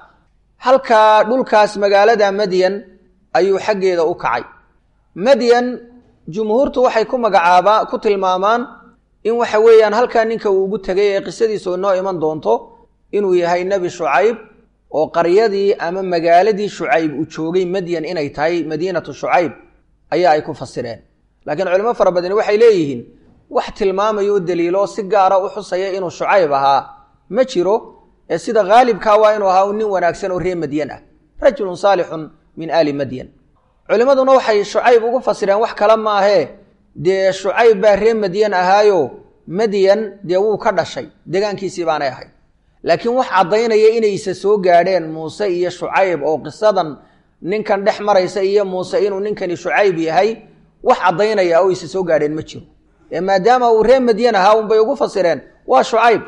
halkaa dhulkaas magaalada madyan ayuu xaggeeda u kacay madyan jumhuurtu waxay ku magacaabaa ku tilmaamaan in waxa weeyaan halkaa ninka uu ugu tegay ee qisadiisu inoo iman doonto inuu yahay nebi shucayb oo qaryadii ama magaaladii shucayb uu joogay madyan inay tahay madiinatu shucayb ayaa ay ku fasireen laakiin culimo fara badani waxay leeyihiin wax tilmaamayo oo daliilo si gaara u xusaya inuu shucayb ahaa ma jiro ee sida haalibkaa waa inuu ahaa nin wanaagsan oo reer madyan ah rajulun saalixun min aali madyan culimmaduna waxay shucayb ugu fasireen wax kale maahee dee shucayb baa reer madyan ahaayo madyan dee wuu ka dhashay deegaankiisii baanay ahayd laakiin wax caddaynaya inay isa soo gaadheen muuse iyo shucayb oo qisadan ninkan dhex maraysa iyo muuse inuu ninkani shucayb yahay wax caddaynaya oo isa soo gaadheen ma jiro ee maadaama uu reer madyan ahaa unbay ugu fasireen waa shucayb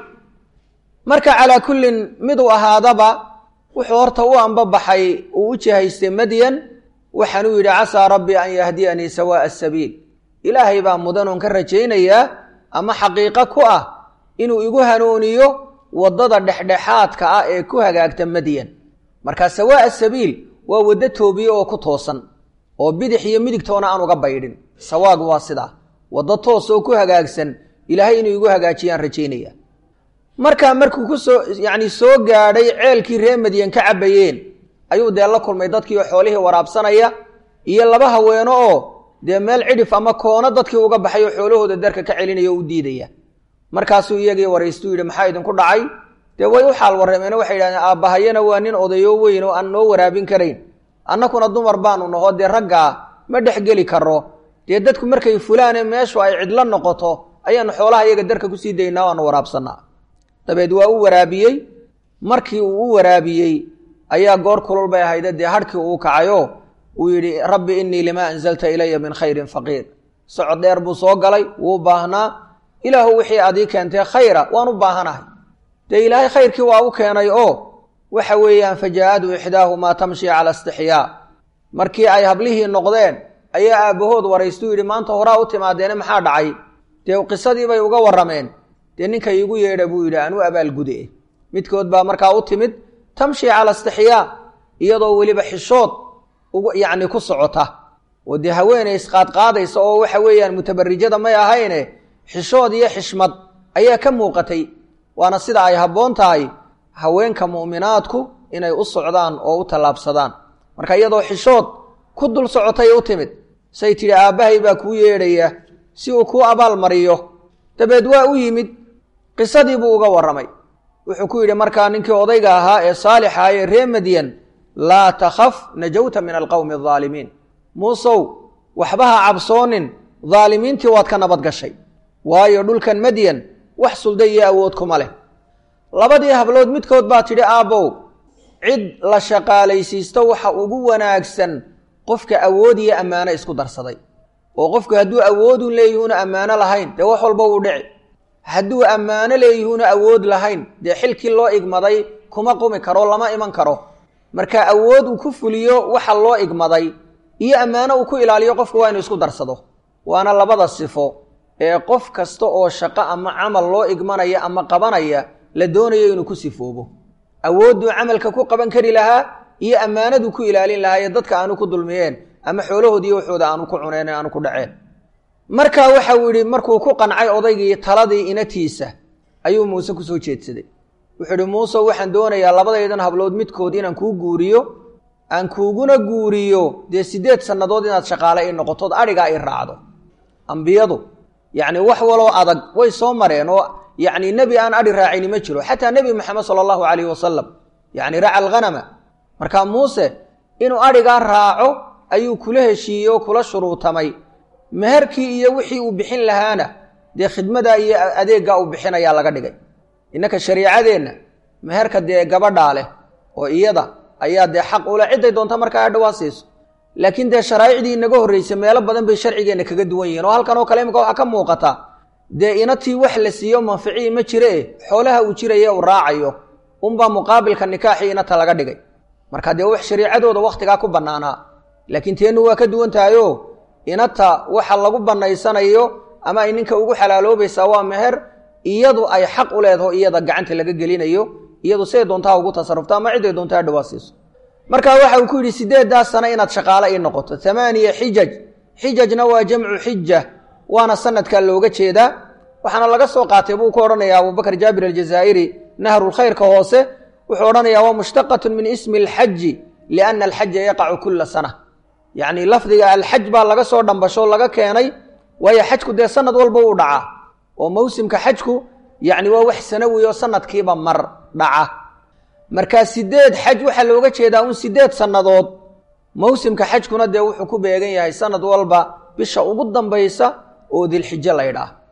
marka calaa kullin miduu ahaadaba wuxuu horta u anbabaxay uu u jihaystay madyan waxaanuu yidhi casaa rabbii an yahdiyanii sawaa'a asabiil ilaahay baa mudanoon ka rajaynayaa ama xaqiiqo ku ah inuu igu hanuuniyo waddada dhexdhexaadka ah ee ku hagaagta madyan markaa sawaa'a sabiil waa waddo toobiye oo ku toosan oo bidix iyo midigtoona aan uga baydhin sawaagu waa sidaa waddo toos oo ku hagaagsan ilaahay inuu igu hagaajiyaan rajaynaya markaa markuu ku soo yacni soo gaadhay ceelkii reer madyan ka cabbayeen ayuu dee la kulmay dadkii oo xoolihii waraabsanaya iyo laba haweeno oo dee meel cidhif ama koono dadkii uga baxay oo xoolahooda darka ka celinaya oo u diidaya markaasuu iyagii waraystuu yidhi maxaa idinku dhacay dee way u xaal warrameeno waxay yidhahdeen aabbahayana waa nin odayo weyn oo aan noo waraabin karayn annakuna dumar baanu naho dee raggaa ma dhexgeli karo dee dadku markay fulaane meeshu ay cidlo noqoto ayaanu xoolaha iyaga darka kusii daynaa waanu waraabsannaa dabeed waa u waraabiyey markii uu u waraabiyey ayaa goor kulul bay ahayde dee hadhkii uu kacayo uu yidhi rabbi innii limaa anzalta ilaya min khayrin faqiir socod dheer buu soo galay wuu baahnaa ilaahu wixii adii keentee khayra waan u baahanahay dee ilaahay khayrkii waa u keenay oo waxa weeyaan fajaa'adu ixdaahumaa tamshi cala istixyaa markii ay hablihii noqdeen ayaa aabbahood waraystuu yidhi maanta horaa u timaadeene maxaa dhacay dee qisadii bay uga warrameen dee ninka iigu yeedha buu yidhi aan u abaalgude midkood baa markaa u timid tamshi cala istixyaa iyadoo weliba xishood yacni ku socota oo dee haweenay isqaadqaadaysa oo waxa weeyaan mutabarijada may ahayne xishood iyo xishmad ayaa ka muuqatay waana sida ay habboon tahay haweenka mu'minaadku inay u socdaan oo u tallaabsadaan marka iyadoo xishood ku dul socotay u timid say tidhi aabbahay baa kuu yeedhaya si uu kuu abaal mariyo dabeed waa u yimid qisadii buu uga warramay wuxuu ku yidhi markaa ninkii odayga ahaa ee saalixa ee reer madyan laa takhaf najawta min alqowmi aldaalimiin muusow waxba ha cabsoonin daalimiintii waad ka nabad gashay waayo dhulkan madyan wax sulda iyo awood kuma leh labadii hablood midkood baa tidhi aabbow cid la shaqaalaysiisto waxa ugu wanaagsan qofka awood iyo ammaano isku darsaday oo qofku hadduu awoodun leeyihuna ammaano lahayn dee wax walba wuu dhici hadduu ammaano leeyihuna awood lahayn dee xilkii loo igmaday kuma qumi karo lama iman karo marka awood uu ku fuliyo waxa loo igmaday iyo ammaano uu ku ilaaliyo qofku waa inuu isku darsado waana labada sifo ee qof kasta oo shaqo ama camal loo igmanaya ama qabanaya la doonayo inuu ku sifoobo awoodduu camalka ku qaban kari lahaa iyo ammaanaduu ku ilaalin lahaa ee dadka aanu ku dulmiyeen ama xoolahoodiiyo waxooda aanu ku cuneen ee aanu ku dhaceen markaa waxa uu yidhi markuu ku qancay odaygii taladii inatiisa ayuu muuse ku soo jeedsaday wuxuu yidhi muuse waxaan doonayaa labadaydan hablood midkood inaan kuu guuriyo aan kuuguna guuriyo dee siddeed sannadood inaad shaqaale i noqotood adhigaa i raacdo ambiyadu yacni wax waloo adag way soo mareen oo yacni nebi aan adhi raacini ma jiro xataa nebi moxamed sala allahu calayhi wasalam yacni raca alghanama markaa muuse inuu adhigaa raaco ayuu kula heshiiyey oo kula shuruutamay meherkii iyo wixii uu bixin lahaana dee khidmadaa iyo adeeggaa uu bixinayaa laga dhigay innaka shariicadeenna meherka dee gabadhaa leh oo iyada ayaa dee xaq ule cidday doonta markaa adhawaa siiso laakiin dee sharaa'icdii inaga horraysay meelo badan bay sharcigeenna kaga duwan yihiin oo halkan oo kale imika waxaa ka muuqata dee inatii wax la siiyo manficii ma jire xoolaha uu jiraye uu raacayo unbaa muqaabilka nikaaxii inata laga dhigay marka dee wax shariicadooda wakhtigaa ku bannaanaa laakiin teennu waa ka duwan tahayo inata waxa lagu bannaysanayo ama ay ninka ugu xalaaloobaysaa waa meher iyadu ay xaq u leedaho iyada gacanta laga gelinayo iyadu siday doontaa ugu tasarufta ama ciday doontaa adhawaa siiso markaa waxa uu ku yidhi siddeeddaas sano inaad shaqaale ii noqoto amaaniya xijaj xijajna waa jamcu xija waana sanadkaa looga jeedaa waxaana laga soo qaatay buu ku odhanayaa abubakr jaabir aljazaa'iri nahrulkhayrka hoose wuxuu odhanayaa waa mushtaqatun min ismi alxaji lianna alxaja yaqacu kulla sana yacni lafdiga alxaj baa laga soo dhambasho laga keenay waayo xajku dee sanad walba uu dhacaa oo mawsimka xajku yacni waa wax sanawi oo sanadkiiba mar dhaca markaa siddeed xaj waxaa looga jeedaa un siddeed sannadood mawsimka xajkuna dee wuxuu ku beegan yahay sanad walba bisha ugu dambaysa oo dilxijo laydhaah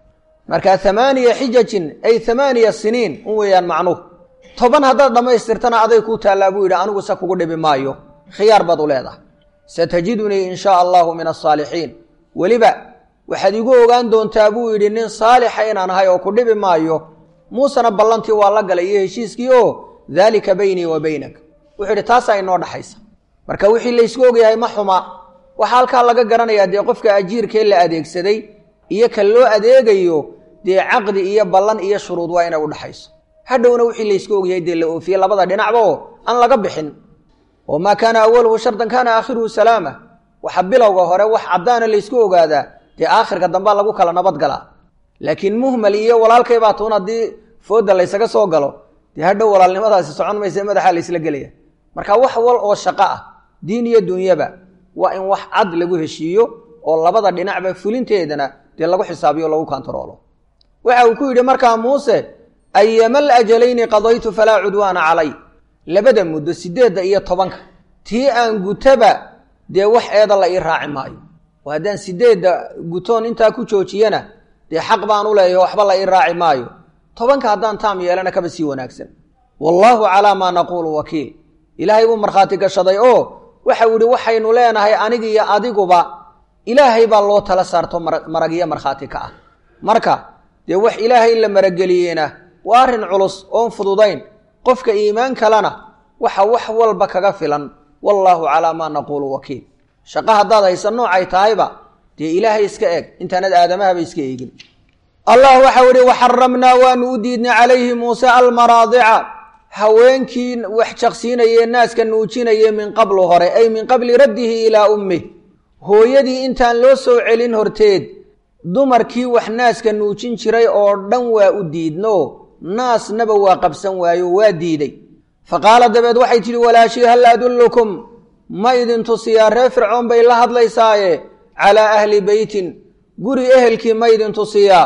marka thamaaniya xijajin ay thamaaniya siniin un weeyaan macnuhu toban haddaad dhammaystirtana aday kuu taallaa buu yidhi anigu se kugu dhibi maayo khiyaar baad u leedahay satajidunii in shaa allahu min alsaalixiin weliba waxaad igu ogaan doontaa buu yidhi nin saalixa inaan ahay oo ku dhibi maayo muusena ballantii waa la galay iyo heshiiskii oo daalika baynii wa baynak wuxuu yidhi taasaa inoo dhaxaysa marka wixii laysku ogyahay ma xuma waxaa halkaa laga garanayaa dee qofka ajiirkee la adeegsaday iyo kan loo adeegayo dee caqdi iyo ballan iyo shuruud waa inay u dhaxayso hadhowna wixii laysku ogyahay dee la oofiye labada dhinacba oo aan laga bixin oo maa kaana awaluhu shardan kaana aakhiruhu salaama waxa bilowga hore wax caddaana laysku ogaadaa dee aakhirka dambaa lagu kala nabadgalaa laakiin muhmal iyo walaalkay baa tuun haddii fooda laysaga soo galo dee hadhow walaalnimadaasi socon maysa madaxaa laysla gelaya marka wax wal oo shaqo ah diin iyo dunyaba waa in wax cad lagu heshiiyo oo labada dhinacba fulinteedana dee lagu xisaabiyo lagu kantaroolo waxa uu ku yidhi markaa muuse ayamal ajalayni qadaytu falaa cudwaana calay labada muddo sideedda iyo tobanka tii aan gutaba dee wax eeda la ii raaci maayo oo haddaan sideedda gutoon intaa ku joojiyana dee xaq baan u leeyahay waxba la ii raaci maayo tobanka haddaan taam yeelana kaba sii wanaagsan wallaahu calaa maa naquulu wakiil ilaahay buu markhaati gashaday oo waxau yidhi waxaynu leenahay aniga iyo adiguba ilaahay baa loo tala saarto maragyo markhaati ka ah marka dee wax ilaahay la marageliyeyna waa arrin culus oon fududayn qofka iimaan kalena waxa wax walba kaga filan wallaahu calaa maa naquulu wakiil shaqo haddaad haysa noocay tahayba dee ilaahay iska eeg intaanad aadamahaba iska eegin allah waxau yidhi waxaramnaa waanu u diidnay calayhi muuse almaraadica haweenkii wax jaqsiinayee naaska nuujinayee min qablu hore ay min qabli raddihi ilaa ummih hooyadii intaan loo soo celin horteed dumarkii wax naaska nuujin jiray oo dhan waa u diidno naasnaba waa qabsan waayo waa diiday fa qaala dabeed waxay tidhi walaashii hal adullukum ma idin tusiyaa reer fircoon bay la hadlaysaaye calaa ahli beytin guri ehelkii ma idin tusiyaa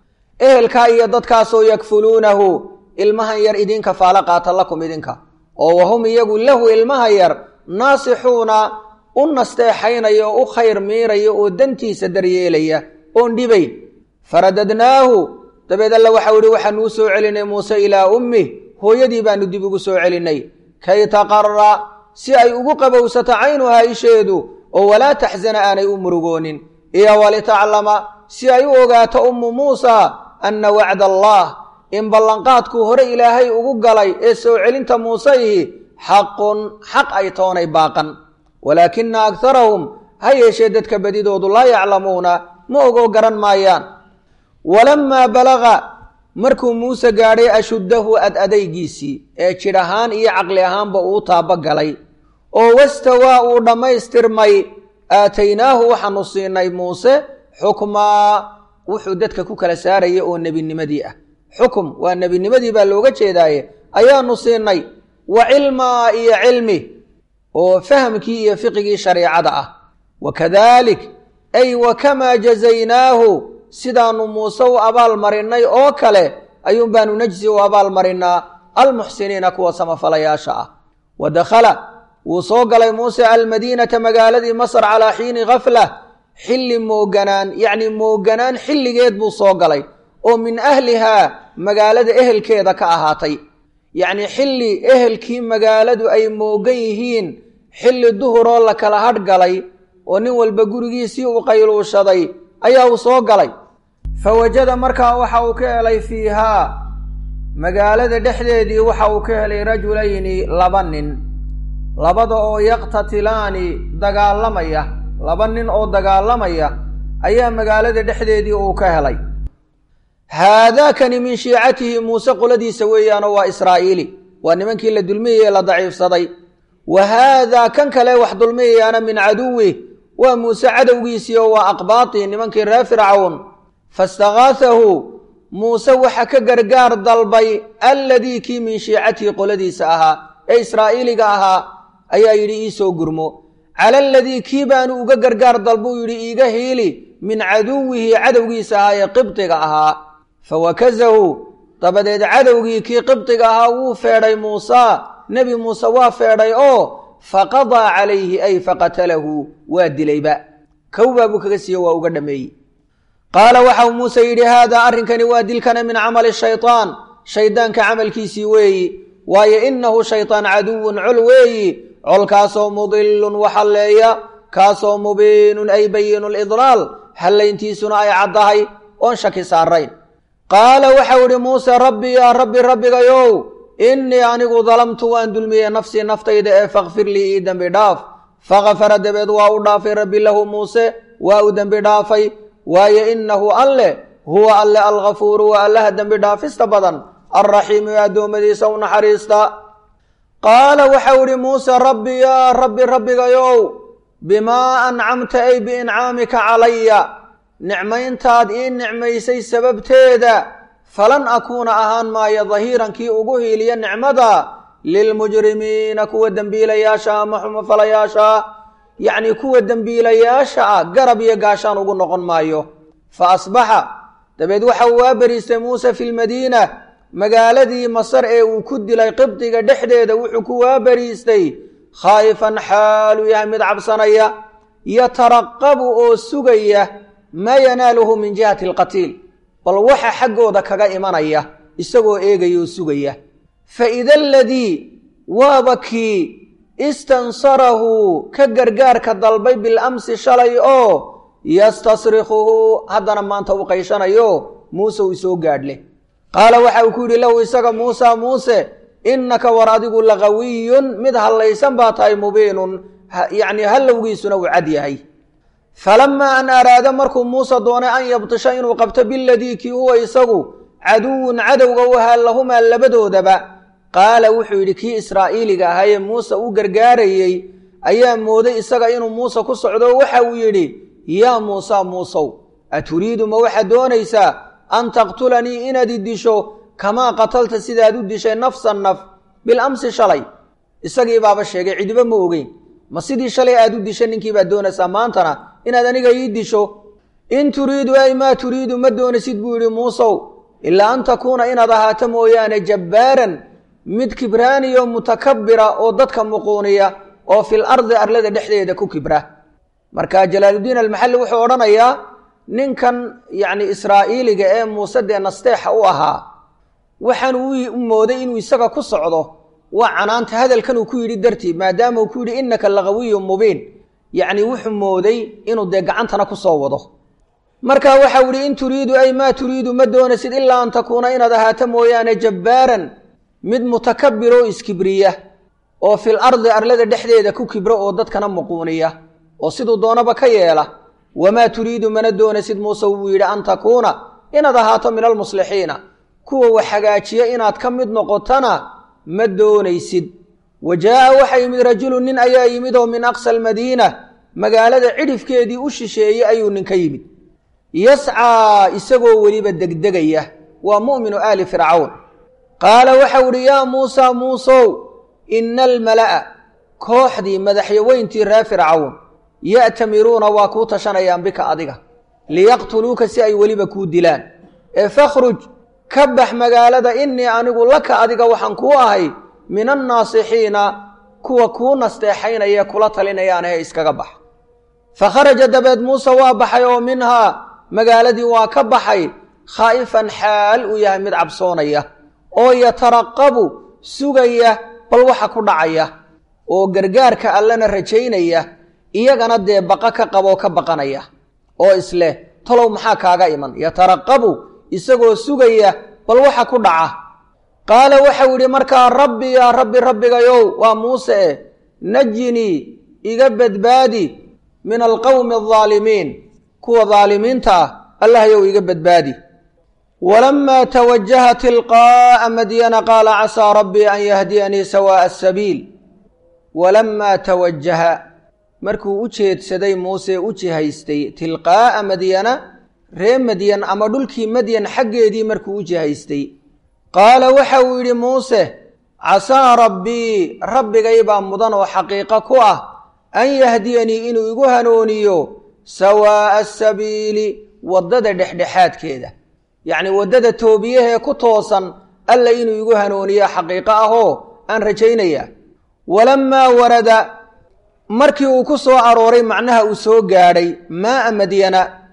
ehelkaa iyo dadkaasoo yakfuluunahu ilmahan yar idinka faalo qaata lakum idinka oo wahum iyagu lahu ilmaha yar naasixuuna u nasteexaynaya oo u khayr miiraya oo dantiisa daryeelaya oon dhibayn faradadnaahu dabeed alla waxau ihi waxaanuu soo celinay muuse ilaa ummih hooyadii baanu dib ugu soo celinay kay taqara si ay ugu qabowsato caynuhaa isheedu oo walaa taxsana aanay u murugoonin iyo walitaclama si ay u ogaato ummu muusa anna wacda allah in ballanqaadkuu hore ilaahay ugu galay ee soo celinta muuse ihi xaqun xaq ay toonay baaqan walaakina agharahum ha yeeshee dadka badidoodu laa yaclamuuna ma ogoo garan maayaan walammaa balaga markuu muuse gaadhay ashuddahu ad adaygiisii ee jidh ahaan iyo caqli ahaanba uu taabagalay oo wastawaa uu dhammaystirmay aataynaahu waxaanu siinay muuse xukmaa wuxuu dadka ku kala saaraya oo nebinimadii ah xukum waa nebinimadii baa looga jeedaaye ayaanu siinay wa cilmaa iyo cilmi oo fahamkii iyo fiqigii shareecada ah wakadaalik ay wa kamaa jazaynaahu sidaanu muuse u abaalmarinnay oo kale ayuun baanu najsi u abaalmarinnaa almuxsiniina kuwa samafalayaasha ah wa dakhala wuu soo galay muuse almadiinata magaaladii masr calaa xiini khafla xilli mooganaan yacni mooganaan xilligeed buu soo galay oo min ahlihaa magaalada ehelkeeda ka ahaatay yacnii xilli ehelkii magaaladu ay moogan yihiin xilli duhuroo la kala hadh galay oo nin walba gurigiisii u qayluushaday ayaa uu soo galay fa wajada markaa waxa uu ka helay fiihaa magaalada dhexdeedii waxa uu ka helay rajulayni laba nin labada oo yaqtatilaani dagaalamaya laba nin oo dagaalamaya ayaa magaalada dhexdeedii uu ka helay haadaakani min shiicatihi muuse qoladiisa weeyaanoo waa israa'iili waa nimankii la dulmiyayee la daciifsaday wa haadaa kan kale wax dulmiyayaana min caduwih waa muuse cadowgiisii oo waa aqbaatii nimankii reer fircawn faistakaathahu muuse waxa ka gargaar dalbay alladii kii min shiicatihi qoladiisa ahaa ee israa'iiliga ahaa ayaa yidhi ii soo gurmo cala aladii kii baanu uga gargaar dalbuu yidhi iiga hiili min caduwihi cadowgiisa ahaa ee qibdiga ahaa fawakazahu dabadeed cadowgii kii qibdiga ahaa wuu feedhay muusa nebi muuse waa feedhay oo faqadaa calayhi ay faqatalahu waa dilayba kowbaa buu kaga siiyo waa uga dhameeyey qaala waxau muuse yidhi haadaa arrinkani waa dilkana min camali shaytaan shaydaanka camalkiisii weeyi waayo innahu shaytaan caduwun col weeyi colkaasoo mudilun waxalleeya kaasoo mubiinun ay bayinu lidlaal hallayntiisuna ay caddahay oon shaki saarayn qaala waxau idhi muuse rabbi yaa rabbi rabbigayow innii anigu dalamtu waan dulmiyey nafsii naftayda ee fakfir lii ii dembi dhaaf fakafara dabeed waa u dhaafay rabbi lahu muuse waa u dembi dhaafay waayo innahu alle huwa alle alghafuuru waa allaha dembi dhaafista badan alraxiimu ee addoommadiisa u naxariista qaala waxau idhi muuse rabbi yaa rabbi rabbigayow bimaa ancamta ay biincaamika calaya nicmayntaad ii nicmaysay sababteeda falan akuuna ahaan maayo dahiiran kii ugu hiiliya nicmada lilmujrimiina kuwa dembiilayaasha ama xumafalayaasha yacnii kuwa dembiilayaasha ah garab iyo gaashaan ugu noqon maayo fa asbaxa dabeed waxa uu waa beriistay muuse fi lmadiina magaaladii masar ee uu ku dilay qibdiga dhexdeeda wuxuu ku waa beriistay khaa'ifan xaaluu yahay mid cabsanaya yataraqabu oo sugaya maa yanaaluhu min jihati alqatiil bal waxa xaggooda kaga imanaya isagoo eegaya oo sugaya fa ida aladii waaba kii istansarahu ka gargaarka dalbay bilamsi shalay oo yastasrikuhu haddana maanta u qayshanayo muuse uu soo gaadhleh qaala waxa uu ku yidhi lahu isaga muusa muuse innaka war adigu laqawiyun mid hallaysan baa tahay mubiinun yacnii hallowgiisuna uu cad yahay falamaa an araada markuu muuse doonay an yabtisha inuu qabto biladii kii huwa isagu caduwun cadowga u ahaa lahumaa labadoodaba qaala wuxuu yidhi kii israa'iiliga ahaayee muuse u gargaarayey ayaa mooday isaga inuu muuse ku socdo waxa uu yidhi yaa muusa muusow aturiidu ma waxaad doonaysaa an taqtulanii inaad i disho kamaa qatalta sidaad u dishay nafsan naf bilamsi shalay isagii baaba sheegay cidiba ma ogeyn ma sidii shalay aad u dishay ninkii baad doonaysaa maantana inaad aniga ii disho in turiidu ay maa turiidu ma doonaysid buu yidhi muusow ilaa an takuuna inaad ahaato mooyaane jabbaaran mid kibraaniyo mutakabbira oo dadka muquuniya oo fil ardi arlada dhexdeeda ku kibra marka jalaaluddiin almaxalli wuxuu odhanayaa ninkan yacni israa'iiliga ee muuse dee nasteexa u ahaa waxaan u mooday inuu isaga ku socdo waa canaanta hadalkan uu ku yidhi dartii maadaama uu ku yidhi innaka laqawiyun mubiin yacni wuxuu mooday inuu dee gacantana ku soo wado marka waxau yidhi in turiidu ay maa turiidu ma doonaysid ilaa an takuuna inaad ahaato mooyaane jabbaaran mid mutakabbir oo iskibriya oo fil ardi arlada dhexdeeda ku kibro oo dadkana muquuniya oo siduu doonaba ka yeela wamaa turiidu mana doonaysid muuse wuu yidhi an takuuna inaad ahaato min almuslixiina kuwa wax hagaajiya inaad ka mid noqotana ma doonaysid wa jaa'a waxaa yimid rajulu nin ayaa yimid oo min aqsa almadiina magaalada cidhifkeedii u shisheeyey ayuu nin ka yimid yascaa isagoo weliba degdegaya waa mu'minu aali fircawn qaala waxau idhi yaa muusa muusow ina almala'a kooxdii madaxyaweyntii reer fircawn ya'tamiruuna waa kuu tashanayaan bika adiga liyaqtuluuka si ay weliba kuu dilaan ee fakhruj ka bax magaalada innii anigu laka adiga waxaan kuu ahay min annaasixiina kuwa kuu nasteexaynaya kula talinayaana ee iskaga bax fa kharaja dabeed muuse waa baxay oo minhaa magaaladii waa ka baxay khaa'ifan xaal uu yahay mid cabsoonaya oo yataraqabu sugaya bal waxa ku dhacaya oo gargaarka allana rajaynaya iyagana dee baqa ka qaboo ka baqanaya oo isleh talow maxaa kaaga iman yataraqabu isagoo sugaya bal waxa ku dhaca qaala waxau yidhi markaa rabbi yaa rabbi rabbigayow waa muuse eh najinii iga badbaadi min alqowmi aldaalimiin kuwa daalimiinta ah allahyow iga badbaadi walamaa tawajaha tilqaa'a madyana qaala casaa rabbii an yahdiyanii sawaa'a asabiil walamaa tawajaha markuu u jeedsaday muuse u jihaystay tilqaa'a madyana ree madyan ama dhulkii madyan xaggeedii markuu u jihaystay qaala waxa uu yidhi muuse casaa rabbii rabbigay baa mudan oo xaqiiqo ku ah an yahdiyanii inuu igu hanuuniyo sawaa'a asabiili waddada dhexdhexaadkeeda yacni waddada toobiyahee ku toosan alla inuu igu hanuuniyo xaqiiqo ahoo aan rajaynayaa walamaa warada markii uu ku soo arooray macnaha uu soo gaadhay maa'a madyana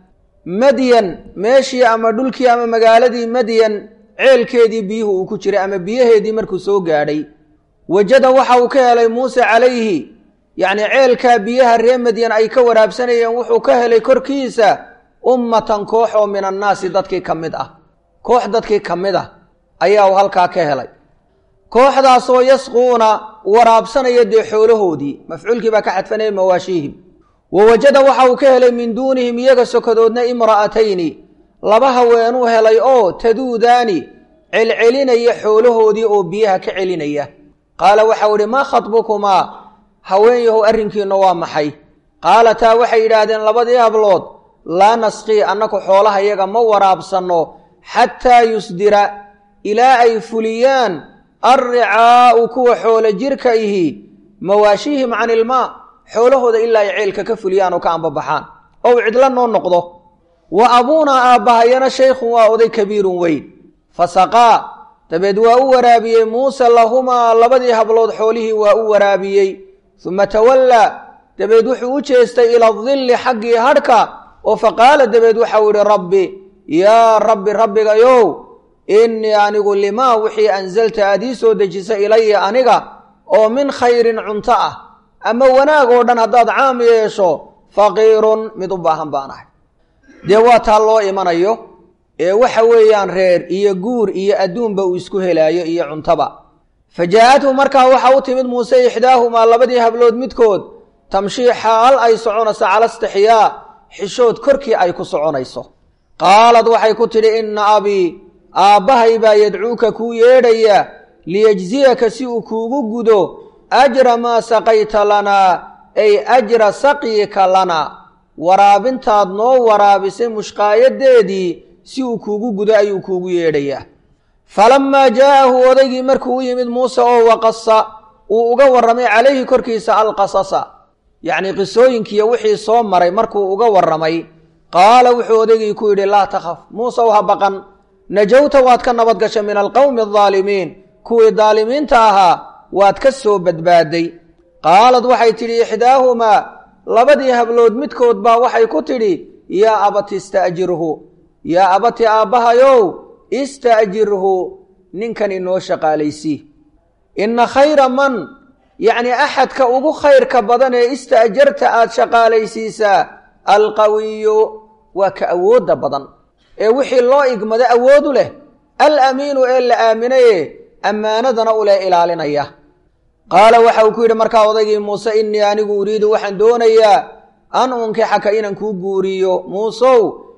madyan meeshii ama dhulkii ama magaaladii madyan ceelkeedii biyuhu uu ku jiray ama biyaheedii markuu soo gaadhay wajada waxa uu ka helay muuse calayhi yacni ceelkaa biyaha ree madyan ay ka waraabsanayeen wuxuu ka helay korkiisa ummatan koox oo min annaasi dadkii ka mid ah koox dadkii ka mid ah ayaa uu halkaa ka helay kooxdaasoo yasquuna waraabsanaya dee xoolahoodii mafcuulkii baa ka xadfanaya mawaashiihim wa wajada waxa uu ka helay min duunihim iyaga sokadoodna imra'atayni laba haweenuu helay oo taduudaani celcelinaya xoolahoodii oo biyaha ka celinaya qaala waxau idhi maa khatbukumaa haween yahow arrinkiinna waa maxay qaalataa waxay yidhaahdeen labadii hablood laa nasqii annaku xoolaha yaga ma waraabsanno xataa yusdira ilaa ay fuliyaan alricaa'u kuwa xoolo jirka ihi mawaashihim can ilmaa xoolahooda ilaa ay ceelka ka fuliyaan oo ka ambabaxaan ou cidla noo noqdo wa abuunaa aabbahayana shaykhun waa oday kabiirun weyn fasaqaa dabeed waa u waraabiyey muuse lahumaa labadii hablood xoolihii waa u waraabiyey uma tawallaa dabeed wuxuu u jeestay ila dilli xaggii hadhka oo faqaala dabeed waxau idhi rabbi yaa rabbi rabbigayow innii anigu limaa wixii ansalta aad ii soo dejisa ilaya aniga oo min khayrin cunto ah ama wanaag oo dhan haddaad caam yeesho faqiirun mid u baahan baan ahay dee waa taa loo imanayo ee waxa weeyaan reer iyo guur iyo adduunba uu isku helaayo iyo cuntaba fa jaa-athu markaa waxa u timid muuse ixdaahumaa labadii hablood midkood tamshii xaal ay soconayso cala istixyaa xishood korkii ay ku soconayso qaalad waxay ku tidhi inna abii aabbahay baa yadcuuka kuu yeedhaya liyejziyaka si uu kuugu gudo ajra maa saqayta lanaa ay ajra saqyika lana waraabintaad noo waraabisay mushqaayadeedii si uu kuugu gudo ayuu kuugu yeedhayaa falammaa jaa'ahu odaygii markuu u yimid muuse oo waqasa uu uga warramay calayhi korkiisa alqasasa yacnii qisooyinkiiyo wixii soo maray markuu uga warramay qaala wuxuu odaygii ku yidhi laa takhaf muusew ha baqan najowta waad ka nabad gashay min alqowmi aldaalimiin kuwii daalimiinta ahaa waad ka soo badbaaday qaalad waxay tidhi ixdaahumaa labadii hablood midkood baa waxay ku tidhi yaa abati ista'jirhu yaa abati aabbahayow ista'jirhu ninkan inoo shaqaalaysii inna khayra man yacnii axadka ugu khayrka badan ee ista'jarta aad shaqaalaysiisaa alqawiyu waa ka awoodda badan ee wixii loo igmado awoodu leh alamiinu ee la aaminaye ammaanadana u leh ilaalinaya qaala waxa uu ku yidhi markaa odaygii muuse innii anigu uriidu waxaan doonayaa an unkixaka inaan kuu guuriyo muusow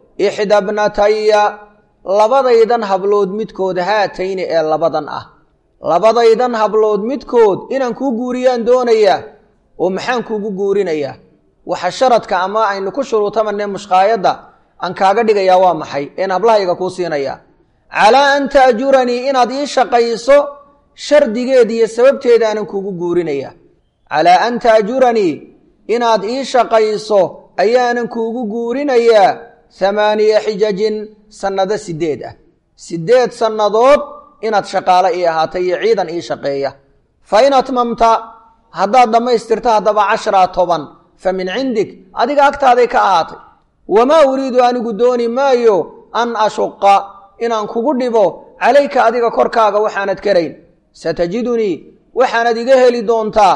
ixdabnataya labadaydan hablood midkood haatayni ee labadan ah labadaydan hablood midkood inaan kuu guuriyaan doonayaa oo maxaan kuugu guurinayaa waxa sharadka ama aynu ku shuruutamanee mushqaayadda aan kaaga dhigayaa waa maxay een hablahayga kuu siinayaa calaa an ta'juranii inaad ii shaqayso shardigeeda iyo sababteeda aanan kuugu guurinayaa calaa an ta'juranii inaad ii shaqayso ayaanan kuugu guurinayaa hamaaniya xijajin sannado sideed ah sideed sannadood inaad shaqaalo ii ahaatay iyo ciidan ii shaqeeya fa in atmamta haddaad dhammaystirto haddaba cashraa toban fa min cindik adiga agtaaday ka ahaatay wamaa uriidu anigu dooni maayo an ashuqa inaan kugu dhibo calayka adiga korkaaga waxaanad karayn satajidunii waxaanad iga heli doontaa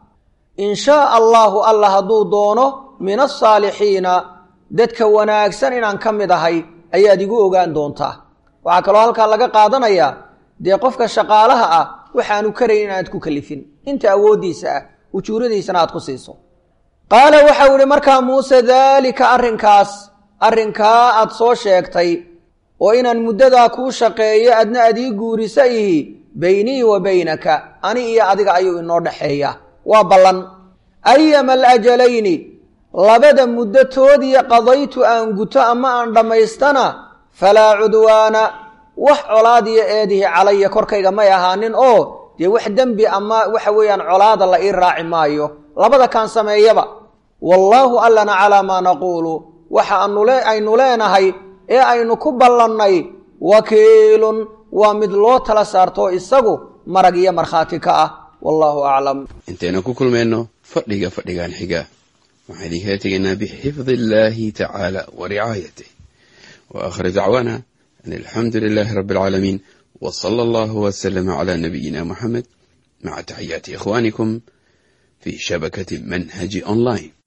in shaa allaahu alla hadduu doono min alsaalixiina dadka wanaagsan inaan ka mid ahay ayaad igu ogaan doontaa waxaa kaloo halkaa laga qaadanayaa dee qofka shaqaalaha ah waxaanu karayn inaad ku kalifin inta awooddiisa ah ujuuradiisana aad ku siiso qaala waxau idhi markaa muuse daalika arrinkaas arrinkaa aad soo sheegtay oo inaan muddadaa kuu shaqeeyo adna aad ii guurisa ihi baynii wa baynaka ani iyo adiga ayuu inoo dhaxeeyaa waa ballan ayama alajalayni labada muddotoodii qadaytu aan guto ama aan dhammaystana falaa cudwaana wax colaad iyo eedihi calaya korkayga may ahaanin oo dee wax dembi ama waxa weeyaan colaada la ii raaci maayo labada kaan sameeyaba wallaahu allana calaa maa naquulu waxa aynu leenahay ee aynu ku ballannay wakiilun waa mid loo tala saarto isagu marag iyo markhaati ka ah wallaahu aclam intaynu ku kulmayno fadhiga fadhigan xiga waxaan idinkaga tegaynaa bixifdi illaahi tacaala wa ricaayatih وآخر دعوانا أن الحمد لله رب العالمين، وصلى الله وسلم على نبينا محمد، مع تحيات إخوانكم في شبكة منهج أونلاين.